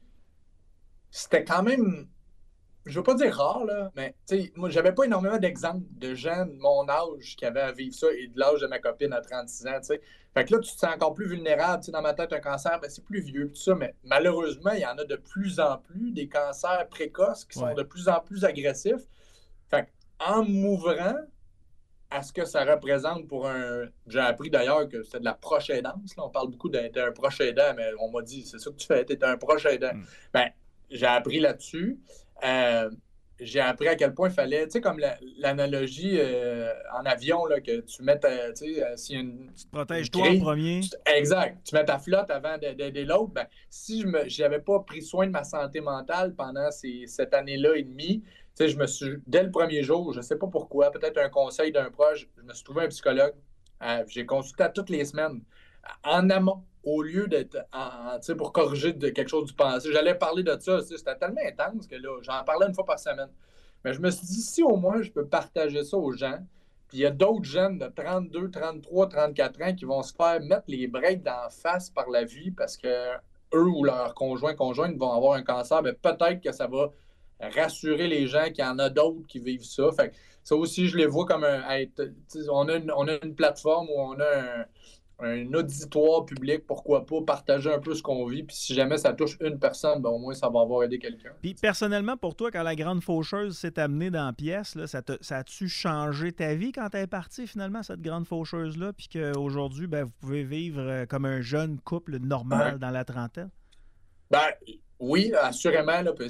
C'était quand même, je veux pas dire rare, là, mais tu sais, moi, j'avais pas énormément d'exemples de gens de mon âge qui avaient à vivre ça et de l'âge de ma copine à 36 ans, tu sais. Fait que là, tu te sens encore plus vulnérable, tu sais, dans ma tête, un cancer, ben, c'est plus vieux, tout ça, mais malheureusement, il y en a de plus en plus, des cancers précoces qui sont de plus en plus agressifs. Fait que, en m'ouvrant à ce que ça représente pour un... J'ai appris d'ailleurs que c'était de la proche aidance, là. On parle beaucoup d'être un proche aidant, mais on m'a dit, c'est ça que tu fais, t'es un proche aidant. Ben, j'ai appris là-dessus. J'ai appris à quel point il fallait, tu sais, comme l'analogie en avion, là, que tu mets, tu sais, s'il y a une... Tu te protèges toi en premier. Exact. Tu mets ta flotte avant d'aider l'autre. Ben, si je n'avais pas pris soin de ma santé mentale pendant cette année-là et demie, tu sais, je me suis, dès le premier jour, je ne sais pas pourquoi, peut-être un conseil d'un proche, je me suis trouvé un psychologue. J'ai consulté à toutes les semaines, en amont, au lieu d'être pour corriger quelque chose du passé. J'allais parler de ça. C'était tellement intense que là, j'en parlais une fois par semaine. Mais je me suis dit, si au moins je peux partager ça aux gens, puis il y a d'autres jeunes de 32, 33, 34 ans qui vont se faire mettre les breaks d'en face par la vie parce que eux ou leurs conjoints, conjointes vont avoir un cancer, mais peut-être que ça va rassurer les gens qu'il y en a d'autres qui vivent ça. Fait que ça aussi, je les vois comme on a une plateforme où on a un auditoire public, pourquoi pas partager un peu ce qu'on vit, puis si jamais ça touche une personne, ben au moins ça va avoir aidé quelqu'un. Puis personnellement, pour toi, quand la grande faucheuse s'est amenée dans la pièce, là, ça a-tu changé ta vie quand elle est partie finalement, cette grande faucheuse-là, puis qu'aujourd'hui, ben, vous pouvez vivre comme un jeune couple normal dans la trentaine? Ben oui, assurément. Là,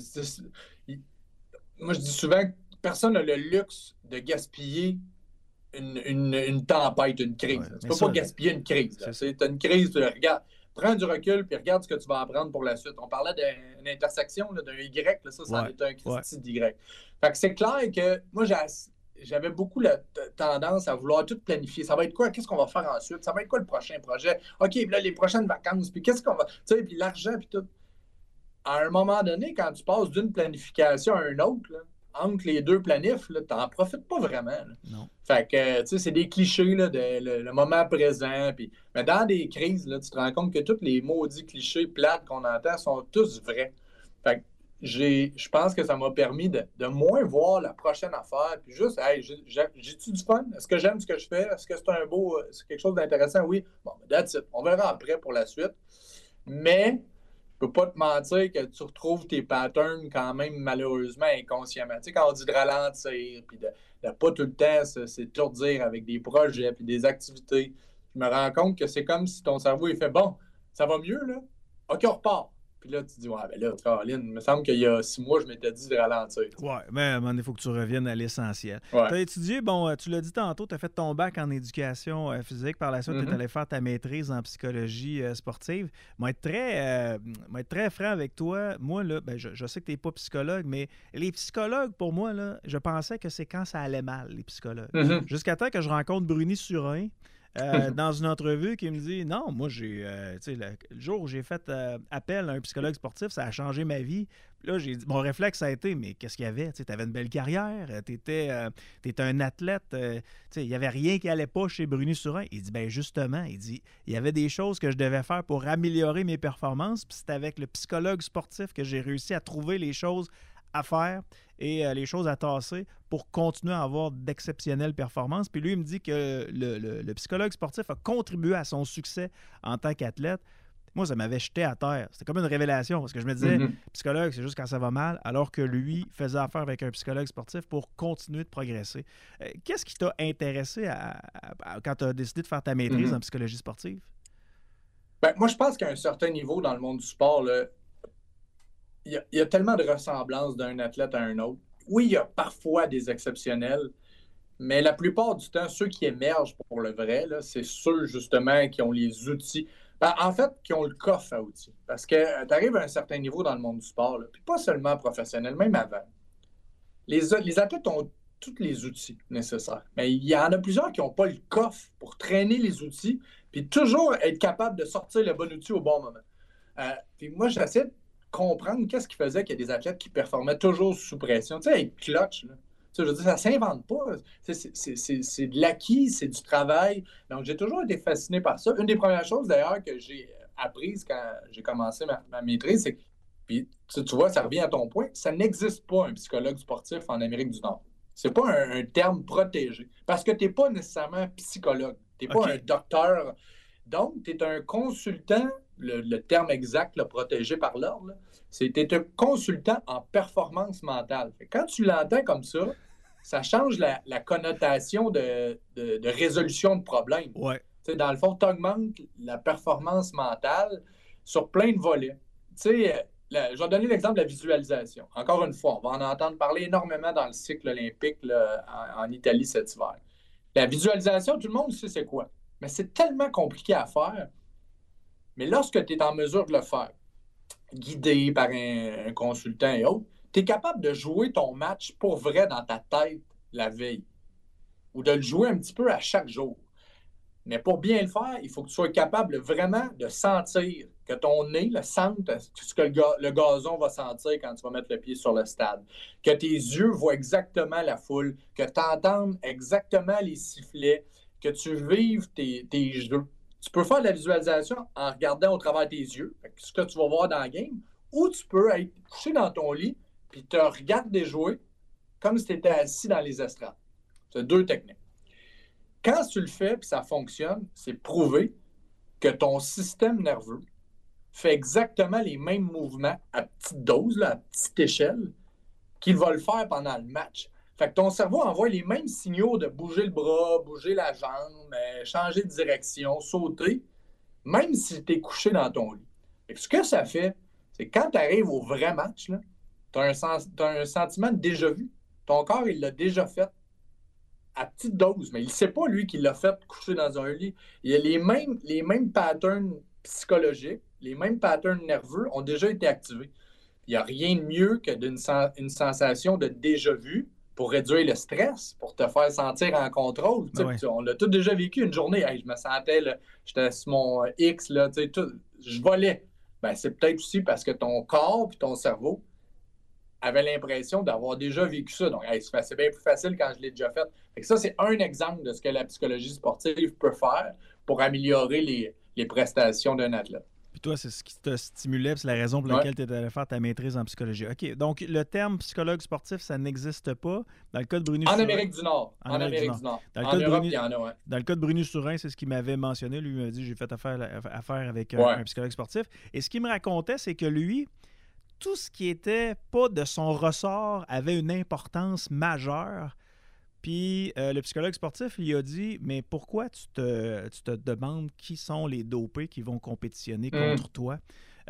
moi, je dis souvent que personne n'a le luxe de gaspiller une tempête, une crise. Tu ne peux pas gaspiller une crise. Tu as une crise, regarde, prends du recul puis regarde ce que tu vas apprendre pour la suite. On parlait d'une intersection, d'un Y, là, ça en est un Christi d'Y. Fait que c'est clair que moi, j'avais beaucoup la tendance à vouloir tout planifier. Ça va être quoi? Qu'est-ce qu'on va faire ensuite? Ça va être quoi le prochain projet? OK, là, les prochaines vacances, puis qu'est-ce qu'on va... Tu sais, puis l'argent, puis tout. À un moment donné, quand tu passes d'une planification à une autre, là, entre les deux planifs, tu n'en profites pas vraiment. Là. Non. Fait que, tu sais, c'est des clichés, là, le moment présent. Mais dans des crises, là, tu te rends compte que tous les maudits clichés plates qu'on entend sont tous vrais. Fait que je pense que ça m'a permis de moins voir la prochaine affaire. Puis juste, hey, j'ai-tu du fun? Est-ce que j'aime ce que je fais? Est-ce que c'est quelque chose d'intéressant? Oui. Bon, that's it. On verra après pour la suite. Mais je peux pas te mentir que tu retrouves tes patterns quand même malheureusement inconsciemment. Tu sais, quand on dit de ralentir, puis de pas tout le temps s'étourdir avec des projets puis des activités, je me rends compte que c'est comme si ton cerveau il fait « Bon, ça va mieux, là? OK, on repart. » Puis là, tu dis « Ouais, ben là, Caroline, il me semble qu'il y a 6 mois, je m'étais dit de ralentir. » Ouais, mais à un moment donné, il faut que tu reviennes à l'essentiel. Ouais. Tu as étudié, bon, tu l'as dit tantôt, tu as fait ton bac en éducation physique. Par la suite, tu es allé faire ta maîtrise en psychologie sportive. Moi, être très franc avec toi. Moi, là, ben, je sais que tu n'es pas psychologue, mais les psychologues, pour moi, là, je pensais que c'est quand ça allait mal, les psychologues. Jusqu'à temps que je rencontre Bruni Surin. dans une entrevue qui me dit non, moi, le jour où j'ai fait appel à un psychologue sportif, ça a changé ma vie. Puis là, mon réflexe, ça a été mais qu'est-ce qu'il y avait? Tu avais une belle carrière, tu étais un athlète, il n'y avait rien qui n'allait pas chez Bruni-Surin. Il dit ben justement, il y avait des choses que je devais faire pour améliorer mes performances, puis c'est avec le psychologue sportif que j'ai réussi à trouver les choses à faire et les choses à tasser pour continuer à avoir d'exceptionnelles performances. Puis lui, il me dit que le psychologue sportif a contribué à son succès en tant qu'athlète. Moi, ça m'avait jeté à terre. C'était comme une révélation parce que je me disais, psychologue, c'est juste quand ça va mal, alors que lui faisait affaire avec un psychologue sportif pour continuer de progresser. Qu'est-ce qui t'a intéressé quand tu as décidé de faire ta maîtrise en psychologie sportive? Ben, moi, je pense qu'à un certain niveau dans le monde du sport, là, il y a tellement de ressemblances d'un athlète à un autre. Oui, il y a parfois des exceptionnels, mais la plupart du temps, ceux qui émergent pour le vrai, là, c'est ceux justement qui ont les outils. Ben, en fait, qui ont le coffre à outils. Parce que tu arrives à un certain niveau dans le monde du sport, là, puis pas seulement professionnel, même avant. Les athlètes ont tous les outils nécessaires. Mais il y en a plusieurs qui n'ont pas le coffre pour traîner les outils, puis toujours être capable de sortir le bon outil au bon moment. Puis moi, j'essaie de comprendre qu'est-ce qui faisait qu'il y a des athlètes qui performaient toujours sous pression. Tu sais, être clutch, là. Je veux dire, ça ne s'invente pas. C'est de l'acquis, c'est du travail. Donc, j'ai toujours été fasciné par ça. Une des premières choses, d'ailleurs, que j'ai apprises quand j'ai commencé ma maîtrise, c'est que, puis tu vois, ça revient à ton point, ça n'existe pas un psychologue sportif en Amérique du Nord. C'est pas un terme protégé. Parce que tu n'es pas nécessairement psychologue. Tu n'es pas un docteur. Donc, tu es un consultant, le terme exact, là, protégé par l'ordre, c'est que tu es un consultant en performance mentale. Quand tu l'entends comme ça change la connotation de résolution de problèmes. Ouais. Dans le fond, tu augmentes la performance mentale sur plein de volets. Je vais donner l'exemple de la visualisation. Encore une fois, on va en entendre parler énormément dans le cycle olympique là, en Italie cet hiver. La visualisation, tout le monde sait c'est quoi. Mais c'est tellement compliqué à faire. Mais lorsque tu es en mesure de le faire, guidé par un consultant et autres, tu es capable de jouer ton match pour vrai dans ta tête la veille. Ou de le jouer un petit peu à chaque jour. Mais pour bien le faire, il faut que tu sois capable vraiment de sentir que ton nez le sente ce que le gazon va sentir quand tu vas mettre le pied sur le stade. Que tes yeux voient exactement la foule, que tu entendes exactement les sifflets, que tu vives tes jeux. Tu peux faire de la visualisation en regardant au travers de tes yeux, ce que tu vas voir dans la game, ou tu peux être couché dans ton lit puis te regarder jouer comme si tu étais assis dans les estrades. C'est deux techniques. Quand tu le fais et ça fonctionne, c'est prouvé que ton système nerveux fait exactement les mêmes mouvements à petite dose, là, à petite échelle, qu'il va le faire pendant le match. Fait que ton cerveau envoie les mêmes signaux de bouger le bras, bouger la jambe, changer de direction, sauter, même si tu es couché dans ton lit. Fait que ce que ça fait, c'est que quand tu arrives au vrai match, tu as un sentiment de déjà vu. Ton corps, il l'a déjà fait à petite dose, mais il ne sait pas, lui, qu'il l'a fait coucher dans un lit. Il y a les mêmes patterns psychologiques, les mêmes patterns nerveux ont déjà été activés. Il n'y a rien de mieux que une sensation de déjà vu pour réduire le stress, pour te faire sentir en contrôle. Ouais. On l'a tous déjà vécu une journée. Hey, je me sentais, j'étais sur mon X, là, je volais. Ben, c'est peut-être aussi parce que ton corps et ton cerveau avaient l'impression d'avoir déjà vécu ça. Donc, hey, c'est bien plus facile quand je l'ai déjà fait. Fait que ça, c'est un exemple de ce que la psychologie sportive peut faire pour améliorer les prestations d'un athlète. Puis toi, c'est ce qui te stimulait, c'est la raison pour laquelle tu étais allé faire ta maîtrise en psychologie. OK, donc le terme psychologue sportif, ça n'existe pas. Dans le cas de Bruni-Surin... En Amérique du Nord. En Amérique du Nord. En Europe, il y en a, ouais. Dans le cas de Bruni-Surin, c'est ce qu'il m'avait mentionné. Lui, il m'a dit, j'ai fait affaire avec un psychologue sportif. Et ce qu'il me racontait, c'est que lui, tout ce qui était pas de son ressort avait une importance majeure. Puis le psychologue sportif lui a dit, mais pourquoi tu te demandes qui sont les dopés qui vont compétitionner contre toi?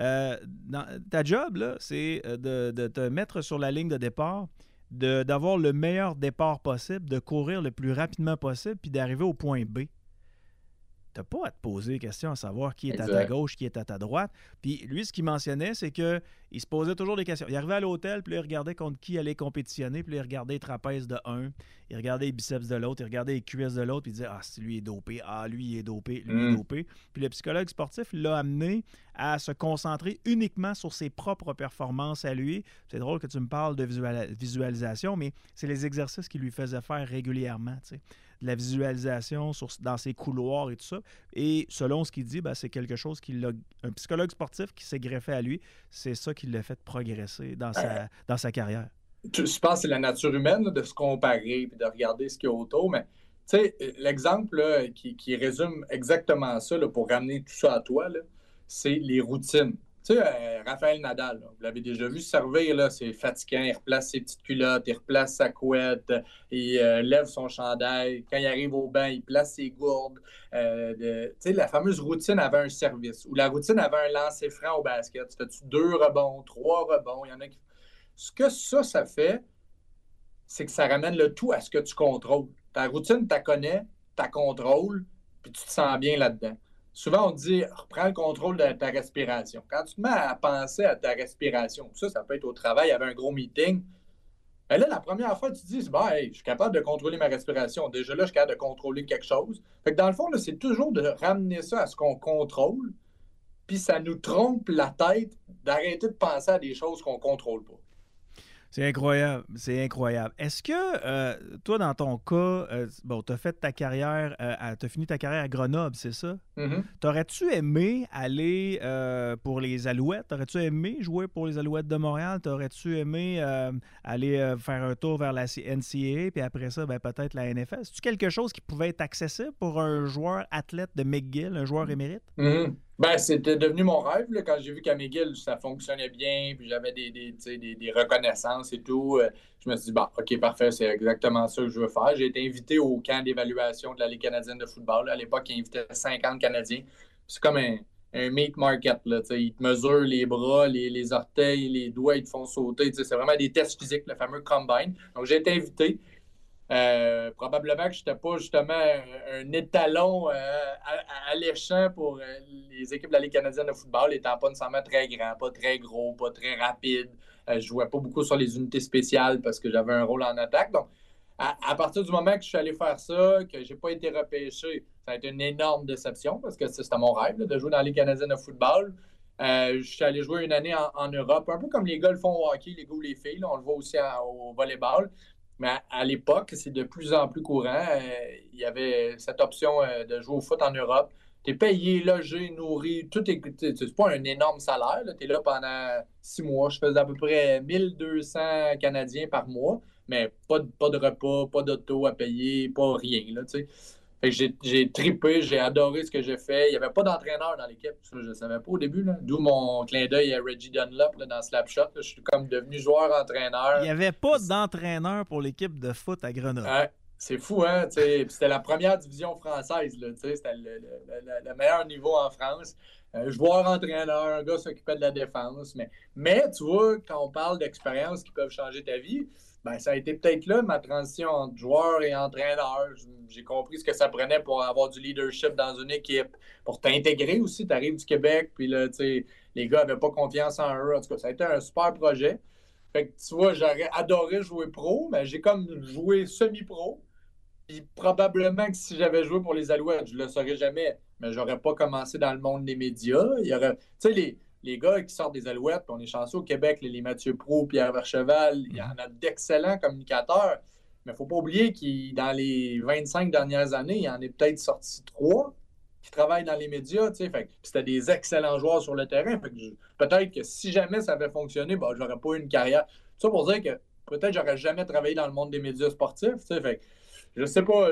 Ta job, là, c'est de te mettre sur la ligne de départ, d'avoir le meilleur départ possible, de courir le plus rapidement possible, puis d'arriver au point B. tu n'as pas à te poser des questions à savoir qui est à ta Exact. gauche, qui est à ta droite. Puis lui, ce qu'il mentionnait, c'est qu'il se posait toujours des questions. Il arrivait à l'hôtel, puis là, il regardait contre qui allait compétitionner, puis là, il regardait les trapèzes de un, il regardait les biceps de l'autre, il regardait les cuisses de l'autre, puis il disait « Ah, si lui est dopé, ah, lui, il est dopé, lui, il est dopé. » Puis le psychologue sportif l'a amené à se concentrer uniquement sur ses propres performances à lui. C'est drôle que tu me parles de visualisation, mais c'est les exercices qu'il lui faisait faire régulièrement, tu sais. De la visualisation dans ses couloirs et tout ça. Et selon ce qu'il dit, ben, c'est quelque chose un psychologue sportif qui s'est greffé à lui, c'est ça qui l'a fait progresser dans sa carrière. Je pense que c'est la nature humaine là, de se comparer et de regarder ce qu'il y a autour. Mais tu sais, l'exemple là, qui résume exactement ça là, pour ramener tout ça à toi, là, c'est les routines. Tu sais, Raphaël Nadal, là, vous l'avez déjà vu servir, là, c'est fatigant. Il replace ses petites culottes, il replace sa couette, il lève son chandail. Quand il arrive au banc, il place ses gourdes. Tu sais, la fameuse routine avait un service. Ou la routine avait un lancer franc au basket. Tu fais-tu 2 rebonds, 3 rebonds? Il y en a qui... Ce que ça fait, c'est que ça ramène le tout à ce que tu contrôles. Ta routine, tu la connais, tu la contrôles, puis tu te sens bien là-dedans. Souvent, on dit, reprends le contrôle de ta respiration. Quand tu te mets à penser à ta respiration, ça peut être au travail, il y avait un gros meeting. Et là, la première fois, tu te dis, bon, hey, je suis capable de contrôler ma respiration. Déjà là, je suis capable de contrôler quelque chose. Fait que dans le fond, là, c'est toujours de ramener ça à ce qu'on contrôle, puis ça nous trompe la tête d'arrêter de penser à des choses qu'on ne contrôle pas. C'est incroyable, c'est incroyable. Est-ce que, toi, dans ton cas, tu as fait ta carrière, tu as fini ta carrière à Grenoble, c'est ça? Mm-hmm. T'aurais-tu aimé aller pour les Alouettes? T'aurais-tu aimé jouer pour les Alouettes de Montréal? T'aurais-tu aimé aller faire un tour vers la NCAA, puis après ça, ben, peut-être la NFL? C'est-tu quelque chose qui pouvait être accessible pour un joueur athlète de McGill, un joueur émérite? Mm-hmm. Ben, c'était devenu mon rêve là, quand j'ai vu qu'à McGill, ça fonctionnait bien, puis j'avais des reconnaissances et tout. Je me suis dit, bon, OK, parfait, c'est exactement ça que je veux faire. J'ai été invité au camp d'évaluation de la Ligue canadienne de football. Là. À l'époque, ils invitaient 50 Canadiens. C'est comme un meat market. Là, ils te mesurent les bras, les orteils, les doigts, ils te font sauter. C'est vraiment des tests physiques, le fameux combine. Donc, j'ai été invité. Probablement que je n'étais pas justement un étalon alléchant pour les équipes de la Ligue canadienne de football, étant pas nécessairement très grand, pas très gros, pas très rapide. Je jouais pas beaucoup sur les unités spéciales parce que j'avais un rôle en attaque. Donc, à partir du moment que je suis allé faire ça, que j'ai pas été repêché, ça a été une énorme déception parce que c'était mon rêve là, de jouer dans la Ligue canadienne de football. Je suis allé jouer une année en Europe, un peu comme les gars le font au hockey, les gars ou les filles. Là, on le voit aussi au volleyball. Mais à l'époque, c'est de plus en plus courant. Il y avait cette option de jouer au foot en Europe. Tu es payé, logé, nourri, tout est. C'est pas un énorme salaire. Tu es là pendant 6 mois. Je faisais à peu près 1200 Canadiens par mois, mais pas de repas, pas d'auto à payer, pas rien. Là, fait que j'ai trippé, j'ai adoré ce que j'ai fait. Il n'y avait pas d'entraîneur dans l'équipe. Ça, je ne savais pas au début. Là. D'où mon clin d'œil à Reggie Dunlop là, dans Slapshot. Là. Je suis comme devenu joueur-entraîneur. Il n'y avait pas d'entraîneur pour l'équipe de foot à Grenoble. C'est fou, hein? C'était la première division française. Là, c'était le meilleur niveau en France. Joueur-entraîneur, un gars s'occupait de la défense. Mais tu vois, quand on parle d'expériences qui peuvent changer ta vie, ben, ça a été peut-être là ma transition entre joueur et entraîneur. J'ai compris ce que ça prenait pour avoir du leadership dans une équipe, pour t'intégrer aussi. Tu arrives du Québec, puis là, les gars n'avaient pas confiance en eux. En tout cas, ça a été un super projet. Fait que tu vois, j'aurais adoré jouer pro, mais j'ai comme joué semi-pro. Puis probablement que si j'avais joué pour les Alouettes, je le saurais jamais, mais j'aurais pas commencé dans le monde des médias. Il y aurait, tu sais, les gars qui sortent des Alouettes, on est chanceux au Québec, les Mathieu Pro, Pierre Vercheval, il y en a d'excellents communicateurs, mais il ne faut pas oublier que dans les 25 dernières années, il y en est peut-être sorti 3 qui travaillent dans les médias, tu sais, fait que c'était des excellents joueurs sur le terrain. Fait que peut-être que si jamais ça avait fonctionné, ben, j'aurais pas eu une carrière. Tout ça pour dire que peut-être j'aurais jamais travaillé dans le monde des médias sportifs, tu sais, fait que je sais pas,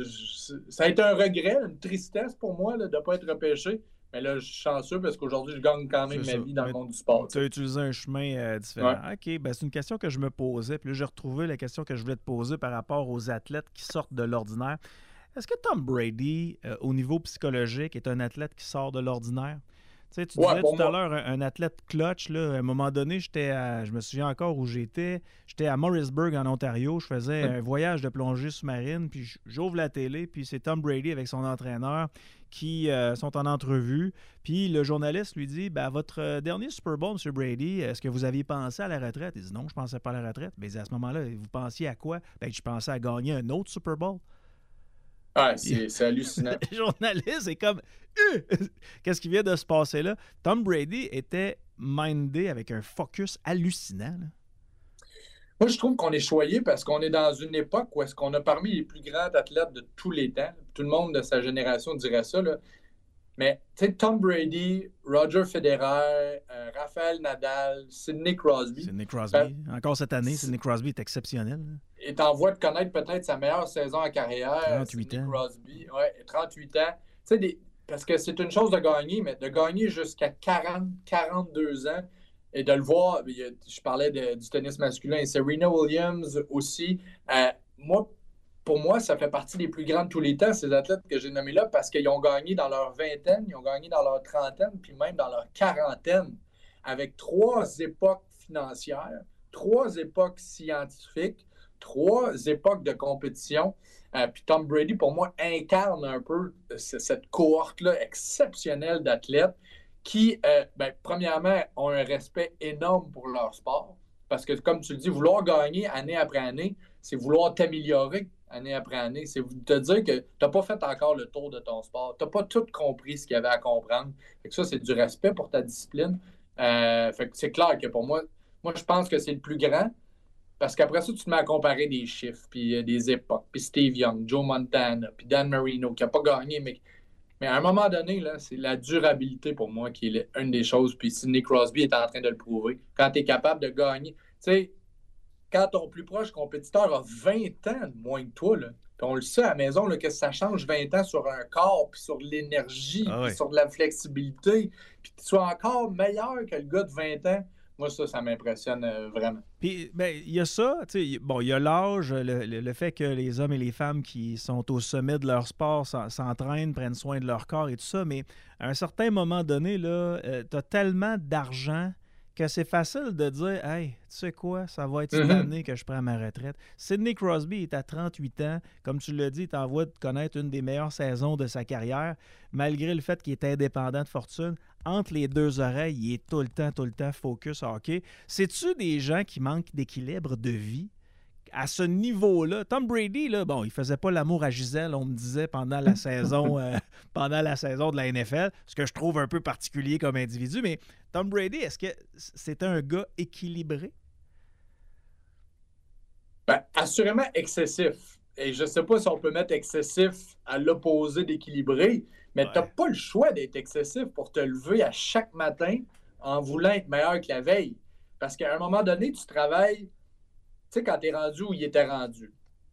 ça a été un regret, une tristesse pour moi là, de ne pas être repêché. Mais là, je suis chanceux parce qu'aujourd'hui, je gagne quand même ma vie dans le monde du sport. Tu as utilisé un chemin différent. Ouais. OK, ben, c'est une question que je me posais. Puis là, j'ai retrouvé la question que je voulais te poser par rapport aux athlètes qui sortent de l'ordinaire. Est-ce que Tom Brady, au niveau psychologique, est un athlète qui sort de l'ordinaire? Tu sais, tu Ouais, disais pour tout à moi. l'heure un athlète clutch. Là, à un moment donné, je me souviens encore où j'étais. J'étais à Morrisburg, en Ontario. Je faisais un voyage de plongée sous-marine. Puis j'ouvre la télé. Puis c'est Tom Brady avec son entraîneur qui sont en entrevue. Puis le journaliste lui dit ben, votre dernier Super Bowl, M. Brady, est-ce que vous aviez pensé à la retraite? Il dit non, je ne pensais pas à la retraite. Ben, il dit, à ce moment-là, vous pensiez à quoi? Ben, je pensais à gagner un autre Super Bowl. Ouais, c'est hallucinant. Le journaliste est comme qu'est-ce qui vient de se passer là? Tom Brady était mindé avec un focus hallucinant. Là. Moi, je trouve qu'on est choyé parce qu'on est dans une époque où est-ce qu'on a parmi les plus grands athlètes de tous les temps. Tout le monde de sa génération dirait ça, là. Mais, tu sais, Tom Brady, Roger Federer, Rafael Nadal, Sidney Crosby. Sidney Crosby. Encore cette année, Sidney Crosby est exceptionnel. Là. Est en voie de connaître peut-être sa meilleure saison en carrière. 38 Sidney ans. Crosby, ouais, 38 ans. Tu sais, parce que c'est une chose de gagner, mais de gagner jusqu'à 40, 42 ans et de le voir, je parlais du tennis masculin, et Serena Williams aussi. Pour moi, ça fait partie des plus grands de tous les temps, ces athlètes que j'ai nommés là, parce qu'ils ont gagné dans leur vingtaine, ils ont gagné dans leur trentaine, puis même dans leur quarantaine, avec 3 époques financières, 3 époques scientifiques, 3 époques de compétition. Puis Tom Brady, pour moi, incarne un peu cette cohorte-là exceptionnelle d'athlètes qui, premièrement, ont un respect énorme pour leur sport. Parce que, comme tu le dis, vouloir gagner année après année, c'est vouloir t'améliorer année après année. C'est te dire que tu n'as pas fait encore le tour de ton sport. Tu n'as pas tout compris ce qu'il y avait à comprendre. Fait que ça, c'est du respect pour ta discipline. Fait que c'est clair que pour moi, je pense que c'est le plus grand. Parce qu'après ça, tu te mets à comparer des chiffres, puis des époques, puis Steve Young, Joe Montana, puis Dan Marino, qui n'a pas gagné, mais à un moment donné, là, c'est la durabilité pour moi qui est une des choses. Puis Sidney Crosby est en train de le prouver. Quand tu es capable de gagner, tu sais, quand ton plus proche compétiteur a 20 ans de moins que toi, là, puis on le sait à la maison, là, que ça change 20 ans sur un corps, puis sur de l'énergie, puis sur de la flexibilité, puis que tu sois encore meilleur que le gars de 20 ans. Moi, ça m'impressionne vraiment. Puis, il y a ça, tu sais, bon, il y a l'âge, le fait que les hommes et les femmes qui sont au sommet de leur sport s'entraînent, prennent soin de leur corps et tout ça, mais à un certain moment donné, là, tu as tellement d'argent que c'est facile de dire « Hey, tu sais quoi, ça va être cette année que je prends ma retraite. » Sidney Crosby est à 38 ans. Comme tu l'as dit, il t'envoie de connaître une des meilleures saisons de sa carrière, malgré le fait qu'il est indépendant de fortune. Entre les deux oreilles, il est tout le temps focus hockey. C'est-tu des gens qui manquent d'équilibre de vie? À ce niveau-là, Tom Brady, là, bon, il faisait pas l'amour à Gisèle, on me disait, pendant la saison de la NFL, ce que je trouve un peu particulier comme individu, mais Tom Brady, est-ce que c'est un gars équilibré? Ben, assurément excessif. Et je ne sais pas si on peut mettre excessif à l'opposé d'équilibré, mais tu n'as pas le choix d'être excessif pour te lever à chaque matin en voulant être meilleur que la veille. Parce qu'à un moment donné, tu travailles. Tu sais, quand tu es rendu où il était rendu,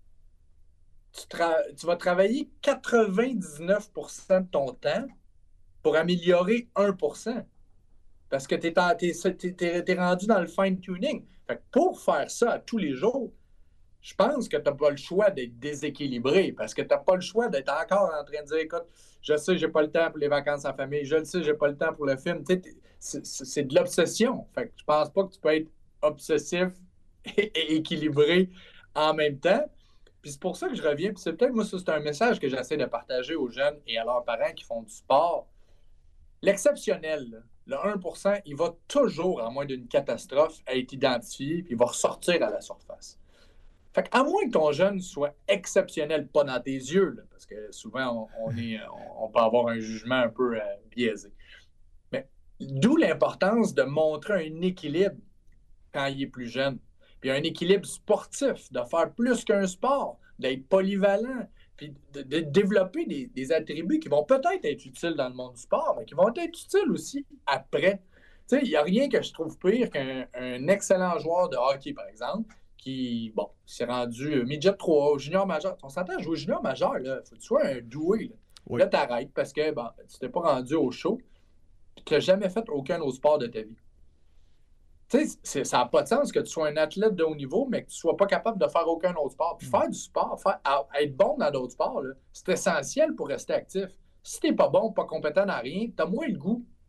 tu vas travailler 99% de ton temps pour améliorer 1%. Parce que tu es rendu dans le fine-tuning. Fait que pour faire ça tous les jours, je pense que tu n'as pas le choix d'être déséquilibré. Parce que tu n'as pas le choix d'être encore en train de dire, écoute, je sais, j'ai pas le temps pour les vacances en famille. Je le sais, j'ai pas le temps pour le film. Tu sais, c'est de l'obsession. Fait que je pense pas que tu peux être obsessif et équilibré en même temps. Puis c'est pour ça que je reviens. Puis c'est peut-être, moi, ça, c'est un message que j'essaie de partager aux jeunes et à leurs parents qui font du sport. L'exceptionnel, là, le 1%, il va toujours, à moins d'une catastrophe, être identifié puis il va ressortir à la surface. Fait qu'à moins que ton jeune soit exceptionnel, pas dans tes yeux, là, parce que souvent, on peut avoir un jugement un peu biaisé. Mais d'où l'importance de montrer un équilibre quand il est plus jeune. Puis un équilibre sportif, de faire plus qu'un sport, d'être polyvalent, puis de développer des attributs qui vont peut-être être utiles dans le monde du sport, mais qui vont être utiles aussi après. Tu sais, il n'y a rien que je trouve pire qu'un excellent joueur de hockey, par exemple, qui, bon, s'est rendu midget 3, junior majeur. On s'entend jouer junior majeur, là, faut que tu sois un doué. Là, oui. Là t'arrêtes parce que bon, tu t'es pas rendu au show, puis tu n'as jamais fait aucun autre sport de ta vie. Tu sais, ça n'a pas de sens que tu sois un athlète de haut niveau, mais que tu ne sois pas capable de faire aucun autre sport. Puis faire du sport, être bon dans d'autres sports, là, c'est essentiel pour rester actif. Si tu n'es pas bon, pas compétent dans rien, tu as moins le goût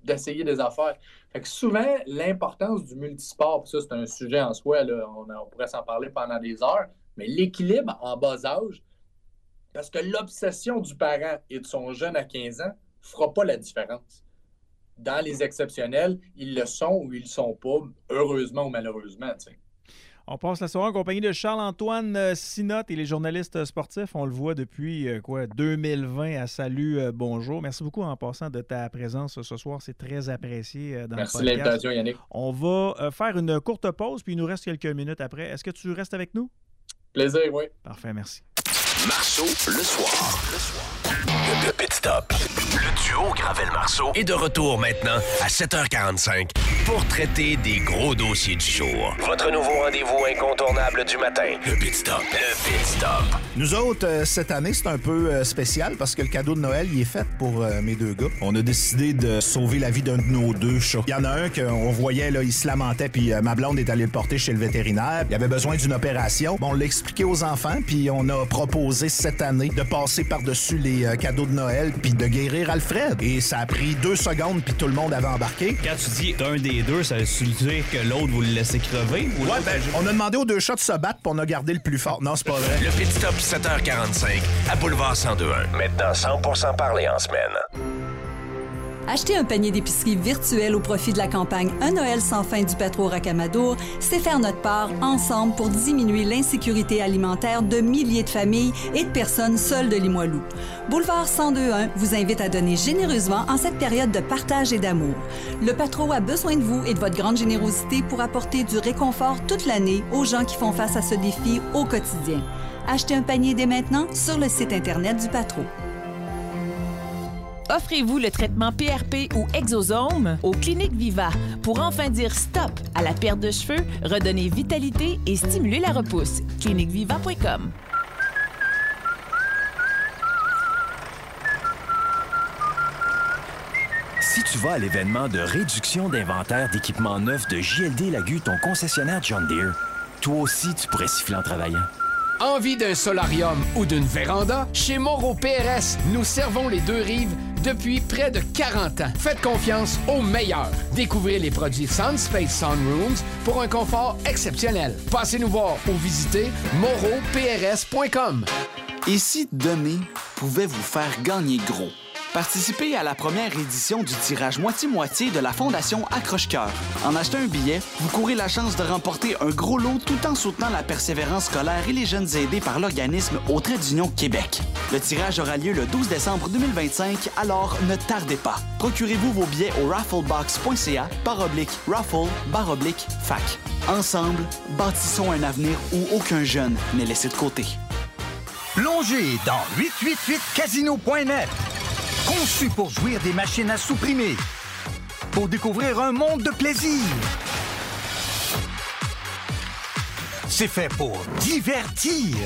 d'essayer des affaires. Fait que souvent, l'importance du multisport, puis ça, c'est un sujet en soi, là, on pourrait s'en parler pendant des heures, mais l'équilibre en bas âge, parce que l'obsession du parent et de son jeune à 15 ans ne fera pas la différence. Dans les exceptionnels, ils le sont ou ils ne le sont pas, heureusement ou malheureusement, tu sais. On passe la soirée en compagnie de Charles-Antoine Sinotte et les journalistes sportifs. On le voit depuis 2020 à Salut, bonjour. Merci beaucoup en passant de ta présence ce soir. C'est très apprécié dans Merci le podcast. de l'invitation, Yannick. On va faire une courte pause, puis il nous reste quelques minutes après. Est-ce que tu restes avec nous? Plaisir, oui. Parfait, merci. Marceau, le soir. Le Pit Stop. Le duo Gravel-Marceau est de retour maintenant à 7h45 pour traiter des gros dossiers du jour. Votre nouveau rendez-vous incontournable du matin. Le Pit Stop. Le Pit Stop. Nous autres, cette année, c'est un peu spécial parce que le cadeau de Noël, il est fait pour mes deux gars. On a décidé de sauver la vie d'un de nos deux chats. Il y en a un qu'on voyait, là, il se lamentait, puis ma blonde est allée le porter chez le vétérinaire. Il avait besoin d'une opération. Bon, on l'a expliqué aux enfants, puis on a proposé cette année de passer par-dessus les cadeaux de Noël puis de guérir Alfred. Et ça a pris 2 secondes, puis tout le monde avait embarqué. Quand tu dis un des deux, ça veut dire que l'autre, vous le laissez crever? Ou Ouais, ben, on a demandé aux deux chats de se battre, puis on a gardé le plus fort. Non, c'est pas vrai. Le Pit Stop, 7h45 à Boulevard 102.1. Maintenant 100% parlé en semaine. Acheter un panier d'épicerie virtuel au profit de la campagne Un Noël sans fin du Patro Rocamadour, c'est faire notre part ensemble pour diminuer l'insécurité alimentaire de milliers de familles et de personnes seules de Limoilou. Boulevard 102.1 vous invite à donner généreusement en cette période de partage et d'amour. Le Patro a besoin de vous et de votre grande générosité pour apporter du réconfort toute l'année aux gens qui font face à ce défi au quotidien. Achetez un panier dès maintenant sur le site Internet du Patro. Offrez-vous le traitement PRP ou Exosome aux Cliniques Viva pour enfin dire stop à la perte de cheveux, redonner vitalité et stimuler la repousse. cliniqueviva.com. Si tu vas à l'événement de réduction d'inventaire d'équipements neufs de JLD Lagu, ton concessionnaire John Deere, toi aussi tu pourrais siffler en travaillant. Envie d'un solarium ou d'une véranda? Chez Moreau PRS, nous servons les deux rives depuis près de 40 ans. Faites confiance aux meilleurs. Découvrez les produits SunSpace Sunrooms pour un confort exceptionnel. Passez nous voir ou visitez moroprs.com. Et si donner pouvait vous faire gagner gros? Participez à la première édition du tirage moitié-moitié de la Fondation Accroche-Cœur. En achetant un billet, vous courez la chance de remporter un gros lot tout en soutenant la persévérance scolaire et les jeunes aidés par l'organisme Au Trait d'Union Québec. Le tirage aura lieu le 12 décembre 2025, alors ne tardez pas. Procurez-vous vos billets au rafflebox.ca/raffle/fac. Ensemble, bâtissons un avenir où aucun jeune n'est laissé de côté. Plongez dans 888casino.net. Conçu pour jouir des machines à supprimer. Pour découvrir un monde de plaisir. C'est fait pour divertir.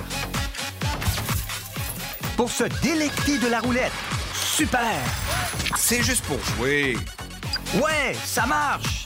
Pour se délecter de la roulette. Super! C'est juste pour jouer. Ouais, ça marche!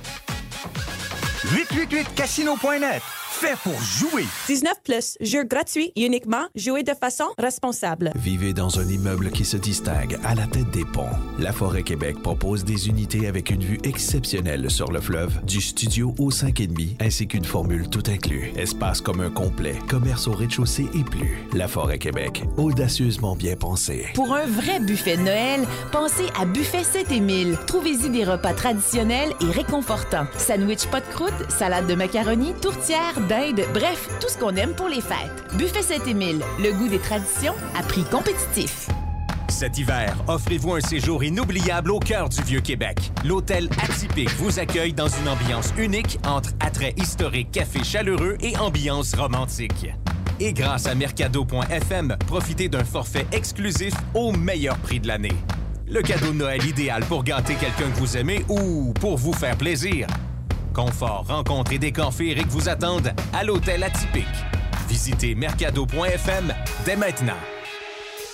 888casino.net. Fait pour jouer. 19+, jeu gratuit uniquement, jouer de façon responsable. Vivez dans un immeuble qui se distingue à la tête des ponts. La Forêt Québec propose des unités avec une vue exceptionnelle sur le fleuve, du studio au 5,5, ainsi qu'une formule tout inclus. Espace commun complet, commerce au rez-de-chaussée et plus. La Forêt Québec, audacieusement bien pensée. Pour un vrai buffet de Noël, pensez à Buffet Saint-Émile. Trouvez-y des repas traditionnels et réconfortants. Sandwich pas de croûte, salade de macaroni, tourtière, d'Inde, bref, tout ce qu'on aime pour les fêtes. Buffet Saint-Émile, le goût des traditions à prix compétitif. Cet hiver, offrez-vous un séjour inoubliable au cœur du Vieux-Québec. L'hôtel Atypique vous accueille dans une ambiance unique entre attrait historique, café chaleureux et ambiance romantique. Et grâce à Mercado.fm, profitez d'un forfait exclusif au meilleur prix de l'année. Le cadeau de Noël idéal pour gâter quelqu'un que vous aimez ou pour vous faire plaisir. Confort, rencontres et décors féeriques vous attendent à l'hôtel Atypique. Visitez Mercado.fm dès maintenant.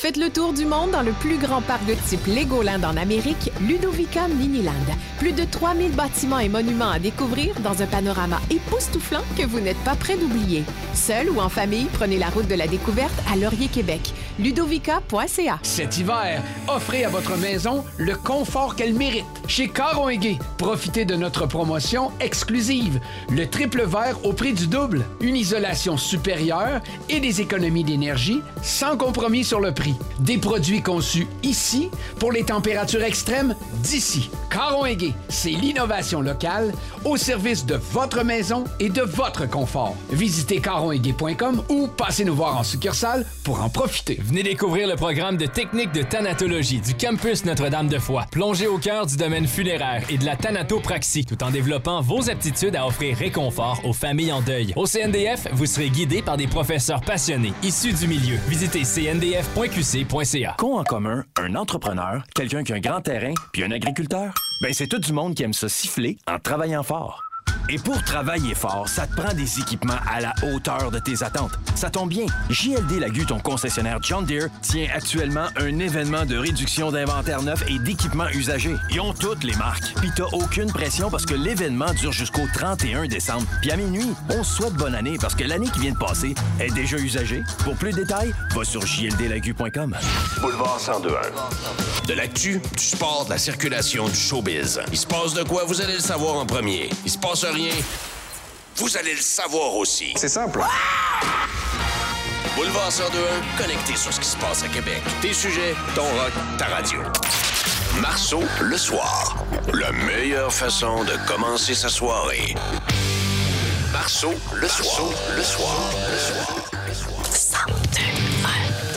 Faites le tour du monde dans le plus grand parc de type Legoland en Amérique, Ludovica Miniland. Plus de 3000 bâtiments et monuments à découvrir dans un panorama époustouflant que vous n'êtes pas prêt d'oublier. Seul ou en famille, prenez la route de la découverte à Laurier, Québec. Ludovica.ca. Cet hiver, offrez à votre maison le confort qu'elle mérite. Chez Caron & Gay, profitez de notre promotion exclusive. Le triple verre au prix du double. Une isolation supérieure et des économies d'énergie sans compromis sur le prix. Des produits conçus ici pour les températures extrêmes d'ici. Caron & Gay, c'est l'innovation locale au service de votre maison et de votre confort. Visitez caronetgay.com ou passez nous voir en succursale pour en profiter. Venez découvrir le programme de technique de thanatologie du campus Notre-Dame-de-Foix. Plongez au cœur du domaine funéraire et de la thanatopraxie tout en développant vos aptitudes à offrir réconfort aux familles en deuil. Au CNDF, vous serez guidé par des professeurs passionnés issus du milieu. Visitez cndf.qc.ca. Qu'ont en commun un entrepreneur, quelqu'un qui a un grand terrain, puis un agriculteur? Ben, c'est tout du monde qui aime ça siffler en travaillant fort. Et pour travailler fort, ça te prend des équipements à la hauteur de tes attentes. Ça tombe bien, JLD Lagu, ton concessionnaire John Deere, tient actuellement un événement de réduction d'inventaire neuf et d'équipements usagés. Ils ont toutes les marques. Puis t'as aucune pression parce que l'événement dure jusqu'au 31 décembre. Puis à minuit, on se souhaite bonne année parce que l'année qui vient de passer est déjà usagée. Pour plus de détails, va sur jldlagu.com. Boulevard 102.1. De l'actu, du sport, de la circulation, du showbiz. Il se passe de quoi, vous allez le savoir en premier. Il se passe rien, vous allez le savoir aussi. C'est simple. Boulevard 102.1, connecté sur ce qui se passe à Québec. Tes sujets, ton rock, ta radio. Marceau, le soir. La meilleure façon de commencer sa soirée. Marceau, le soir. Le soir. Le soir. Le soir. 102.1.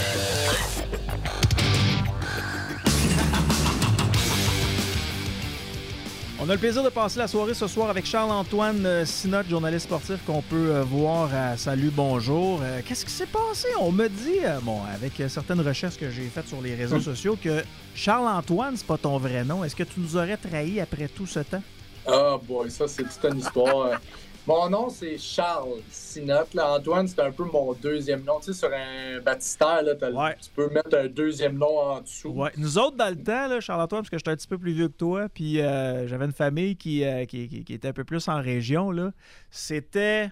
On a le plaisir de passer la soirée ce soir avec Charles-Antoine Sinot, journaliste sportif qu'on peut voir à Salut Bonjour. Qu'est-ce qui s'est passé? On me dit, avec certaines recherches que j'ai faites sur les réseaux sociaux, que Charles-Antoine, c'est pas ton vrai nom. Est-ce que tu nous aurais trahi après tout ce temps? Ah, boy, ça, c'est toute une histoire. Mon nom, c'est Charles Sinot. Là, Antoine, c'est un peu mon deuxième nom. Tu sais, sur un baptistère, là, tu peux mettre un deuxième nom en dessous. Ouais. Nous autres, dans le temps, là, Charles-Antoine, parce que j'étais un petit peu plus vieux que toi, puis j'avais une famille qui était un peu plus en région, là, c'était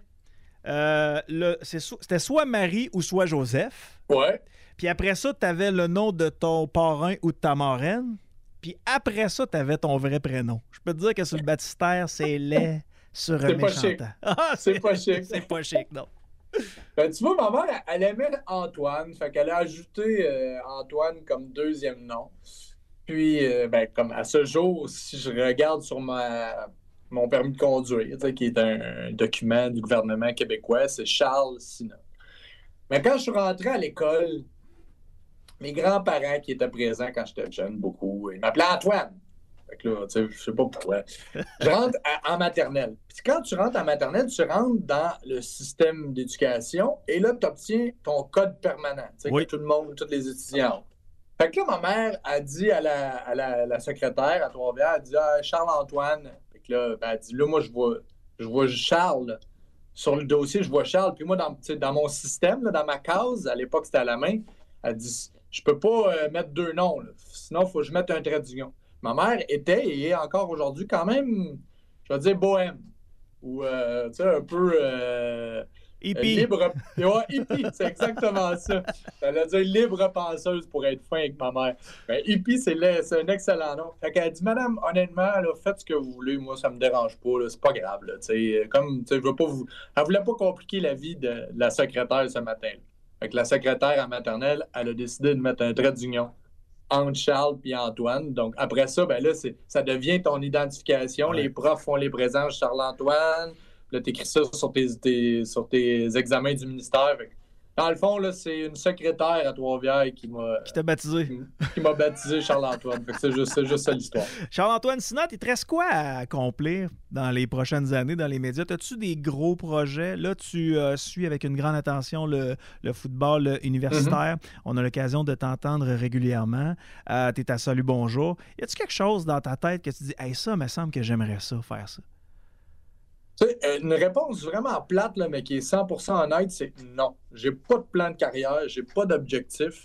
soit Marie ou soit Joseph. Ouais. Puis après ça, tu avais le nom de ton parrain ou de ta marraine. Puis après ça, tu avais ton vrai prénom. Je peux te dire que sur le baptistère, c'est laid. Sur un méchant chic. C'est pas chic. C'est pas chic, non. Ben, tu vois, ma mère, elle aimait Antoine. Fait qu'elle a ajouté Antoine comme deuxième nom. Puis, comme à ce jour, si je regarde sur mon permis de conduire, qui est un document du gouvernement québécois, c'est Charles Sinot. Mais quand je suis rentré à l'école, mes grands-parents qui étaient présents quand j'étais jeune, beaucoup, ils m'appelaient Antoine. Fait que là, tu sais, je sais pas pourquoi. Je rentre en maternelle. Puis quand tu rentres en maternelle, tu rentres dans le système d'éducation et là, tu obtiens ton code permanent. Tu sais, que tout le monde, tous les étudiants ont. Fait que là, ma mère a dit à la secrétaire à Trois-Rivières, elle dit Charles-Antoine. Fait que là, elle dit là, moi, je vois Charles. Là. Sur le dossier, je vois Charles. Puis moi, dans mon système, là, dans ma case, à l'époque, c'était à la main, elle dit je peux pas mettre deux noms. Là. Sinon, il faut que je mette un trait d'union. Ma mère était et est encore aujourd'hui quand même, je vais dire, bohème. Ou, tu sais, un peu hippie. Libre. Ouais, hippie, c'est exactement ça. Elle a dit libre penseuse pour être fin avec ma mère. Ben, hippie, c'est un excellent nom. Fait qu'elle dit, madame, honnêtement, là, faites ce que vous voulez. Moi, ça me dérange pas. Là, c'est pas grave. Là, comme, je veux pas vous... Elle voulait pas compliquer la vie de la secrétaire ce matin. Là. Fait que la secrétaire à maternelle, elle a décidé de mettre un trait d'union entre Charles et Antoine. Donc, après ça, ben là, ça devient ton identification. Ouais. Les profs font les présences Charles-Antoine. Là, tu écris ça sur tes examens du ministère. Dans le fond, là, c'est une secrétaire à Trois-Rivières qui t'a baptisé. Qui m'a baptisé Charles-Antoine. Fait que c'est juste ça l'histoire. Charles-Antoine Sinot, il te reste quoi à accomplir dans les prochaines années dans les médias? As-tu des gros projets? Là, tu suis avec une grande attention le football universitaire. Mm-hmm. On a l'occasion de t'entendre régulièrement. Tu es à Salut Bonjour. Y a-tu quelque chose dans ta tête que tu dis « Hey, ça, il me semble que j'aimerais ça, faire ça ». Une réponse vraiment plate, là, mais qui est 100% honnête, c'est non. J'ai pas de plan de carrière, j'ai pas d'objectif.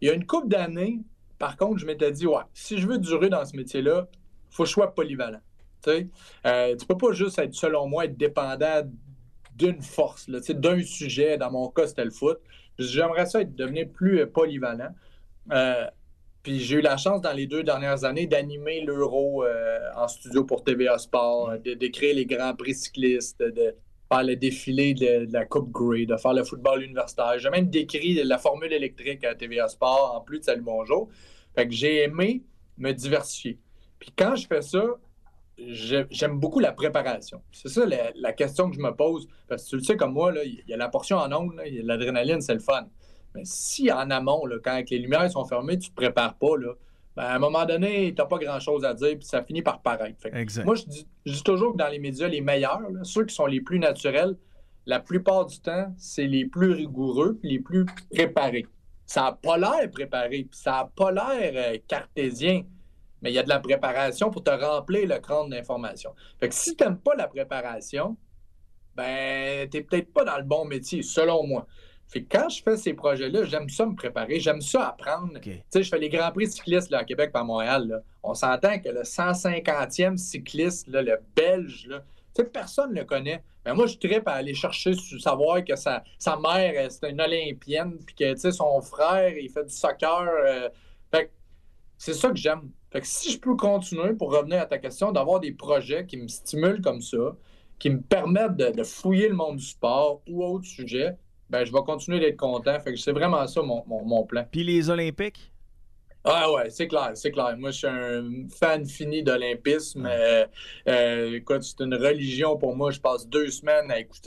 Il y a une couple d'années, par contre, je m'étais dit, ouais, si je veux durer dans ce métier-là, il faut que je sois polyvalent. Tu peux pas juste être, selon moi, être dépendant d'une force, là, d'un sujet. Dans mon cas, c'était le foot. J'aimerais ça devenir plus polyvalent. Puis j'ai eu la chance dans les 2 dernières années d'animer l'Euro en studio pour TVA Sport, d'écrire les grands prix cyclistes, de faire le défilé de la Coupe Grey, de faire le football universitaire. J'ai même décrit la formule électrique à TVA Sport, en plus de Salut Bonjour. Fait que j'ai aimé me diversifier. Puis quand je fais ça, j'aime beaucoup la préparation. C'est ça la question que je me pose. Parce que tu le sais comme moi, il y a la portion en ondes, l'adrénaline, c'est le fun. Mais si en amont, là, quand les lumières sont fermées, tu ne te prépares pas, là, ben, à un moment donné, tu n'as pas grand-chose à dire, puis ça finit par paraître. Moi, je dis toujours que dans les médias, les meilleurs, là, ceux qui sont les plus naturels, la plupart du temps, c'est les plus rigoureux, les plus préparés. Ça n'a pas l'air préparé, puis ça n'a pas l'air cartésien, mais il y a de la préparation pour te remplir le crâne d'informations. Fait que si tu n'aimes pas la préparation, ben, tu n'es peut-être pas dans le bon métier, selon moi. Fait que quand je fais ces projets-là, j'aime ça me préparer, j'aime ça apprendre. Tu sais, je fais les Grands Prix cyclistes là, à Québec par Montréal. Là. On s'entend que le 150e cycliste, là, le Belge, là, personne ne le connaît. Mais moi, je trippe à aller chercher, savoir que sa mère, c'est une Olympienne, puis que son frère, il fait du soccer. Fait que c'est ça que j'aime. Fait que si je peux continuer, pour revenir à ta question, d'avoir des projets qui me stimulent comme ça, qui me permettent de fouiller le monde du sport ou autre sujet, ben, je vais continuer d'être content. Fait que c'est vraiment ça mon plan. Puis les Olympiques? Ah ouais, c'est clair. Moi, je suis un fan fini d'olympisme. Écoute, c'est une religion pour moi. Je passe 2 semaines à écouter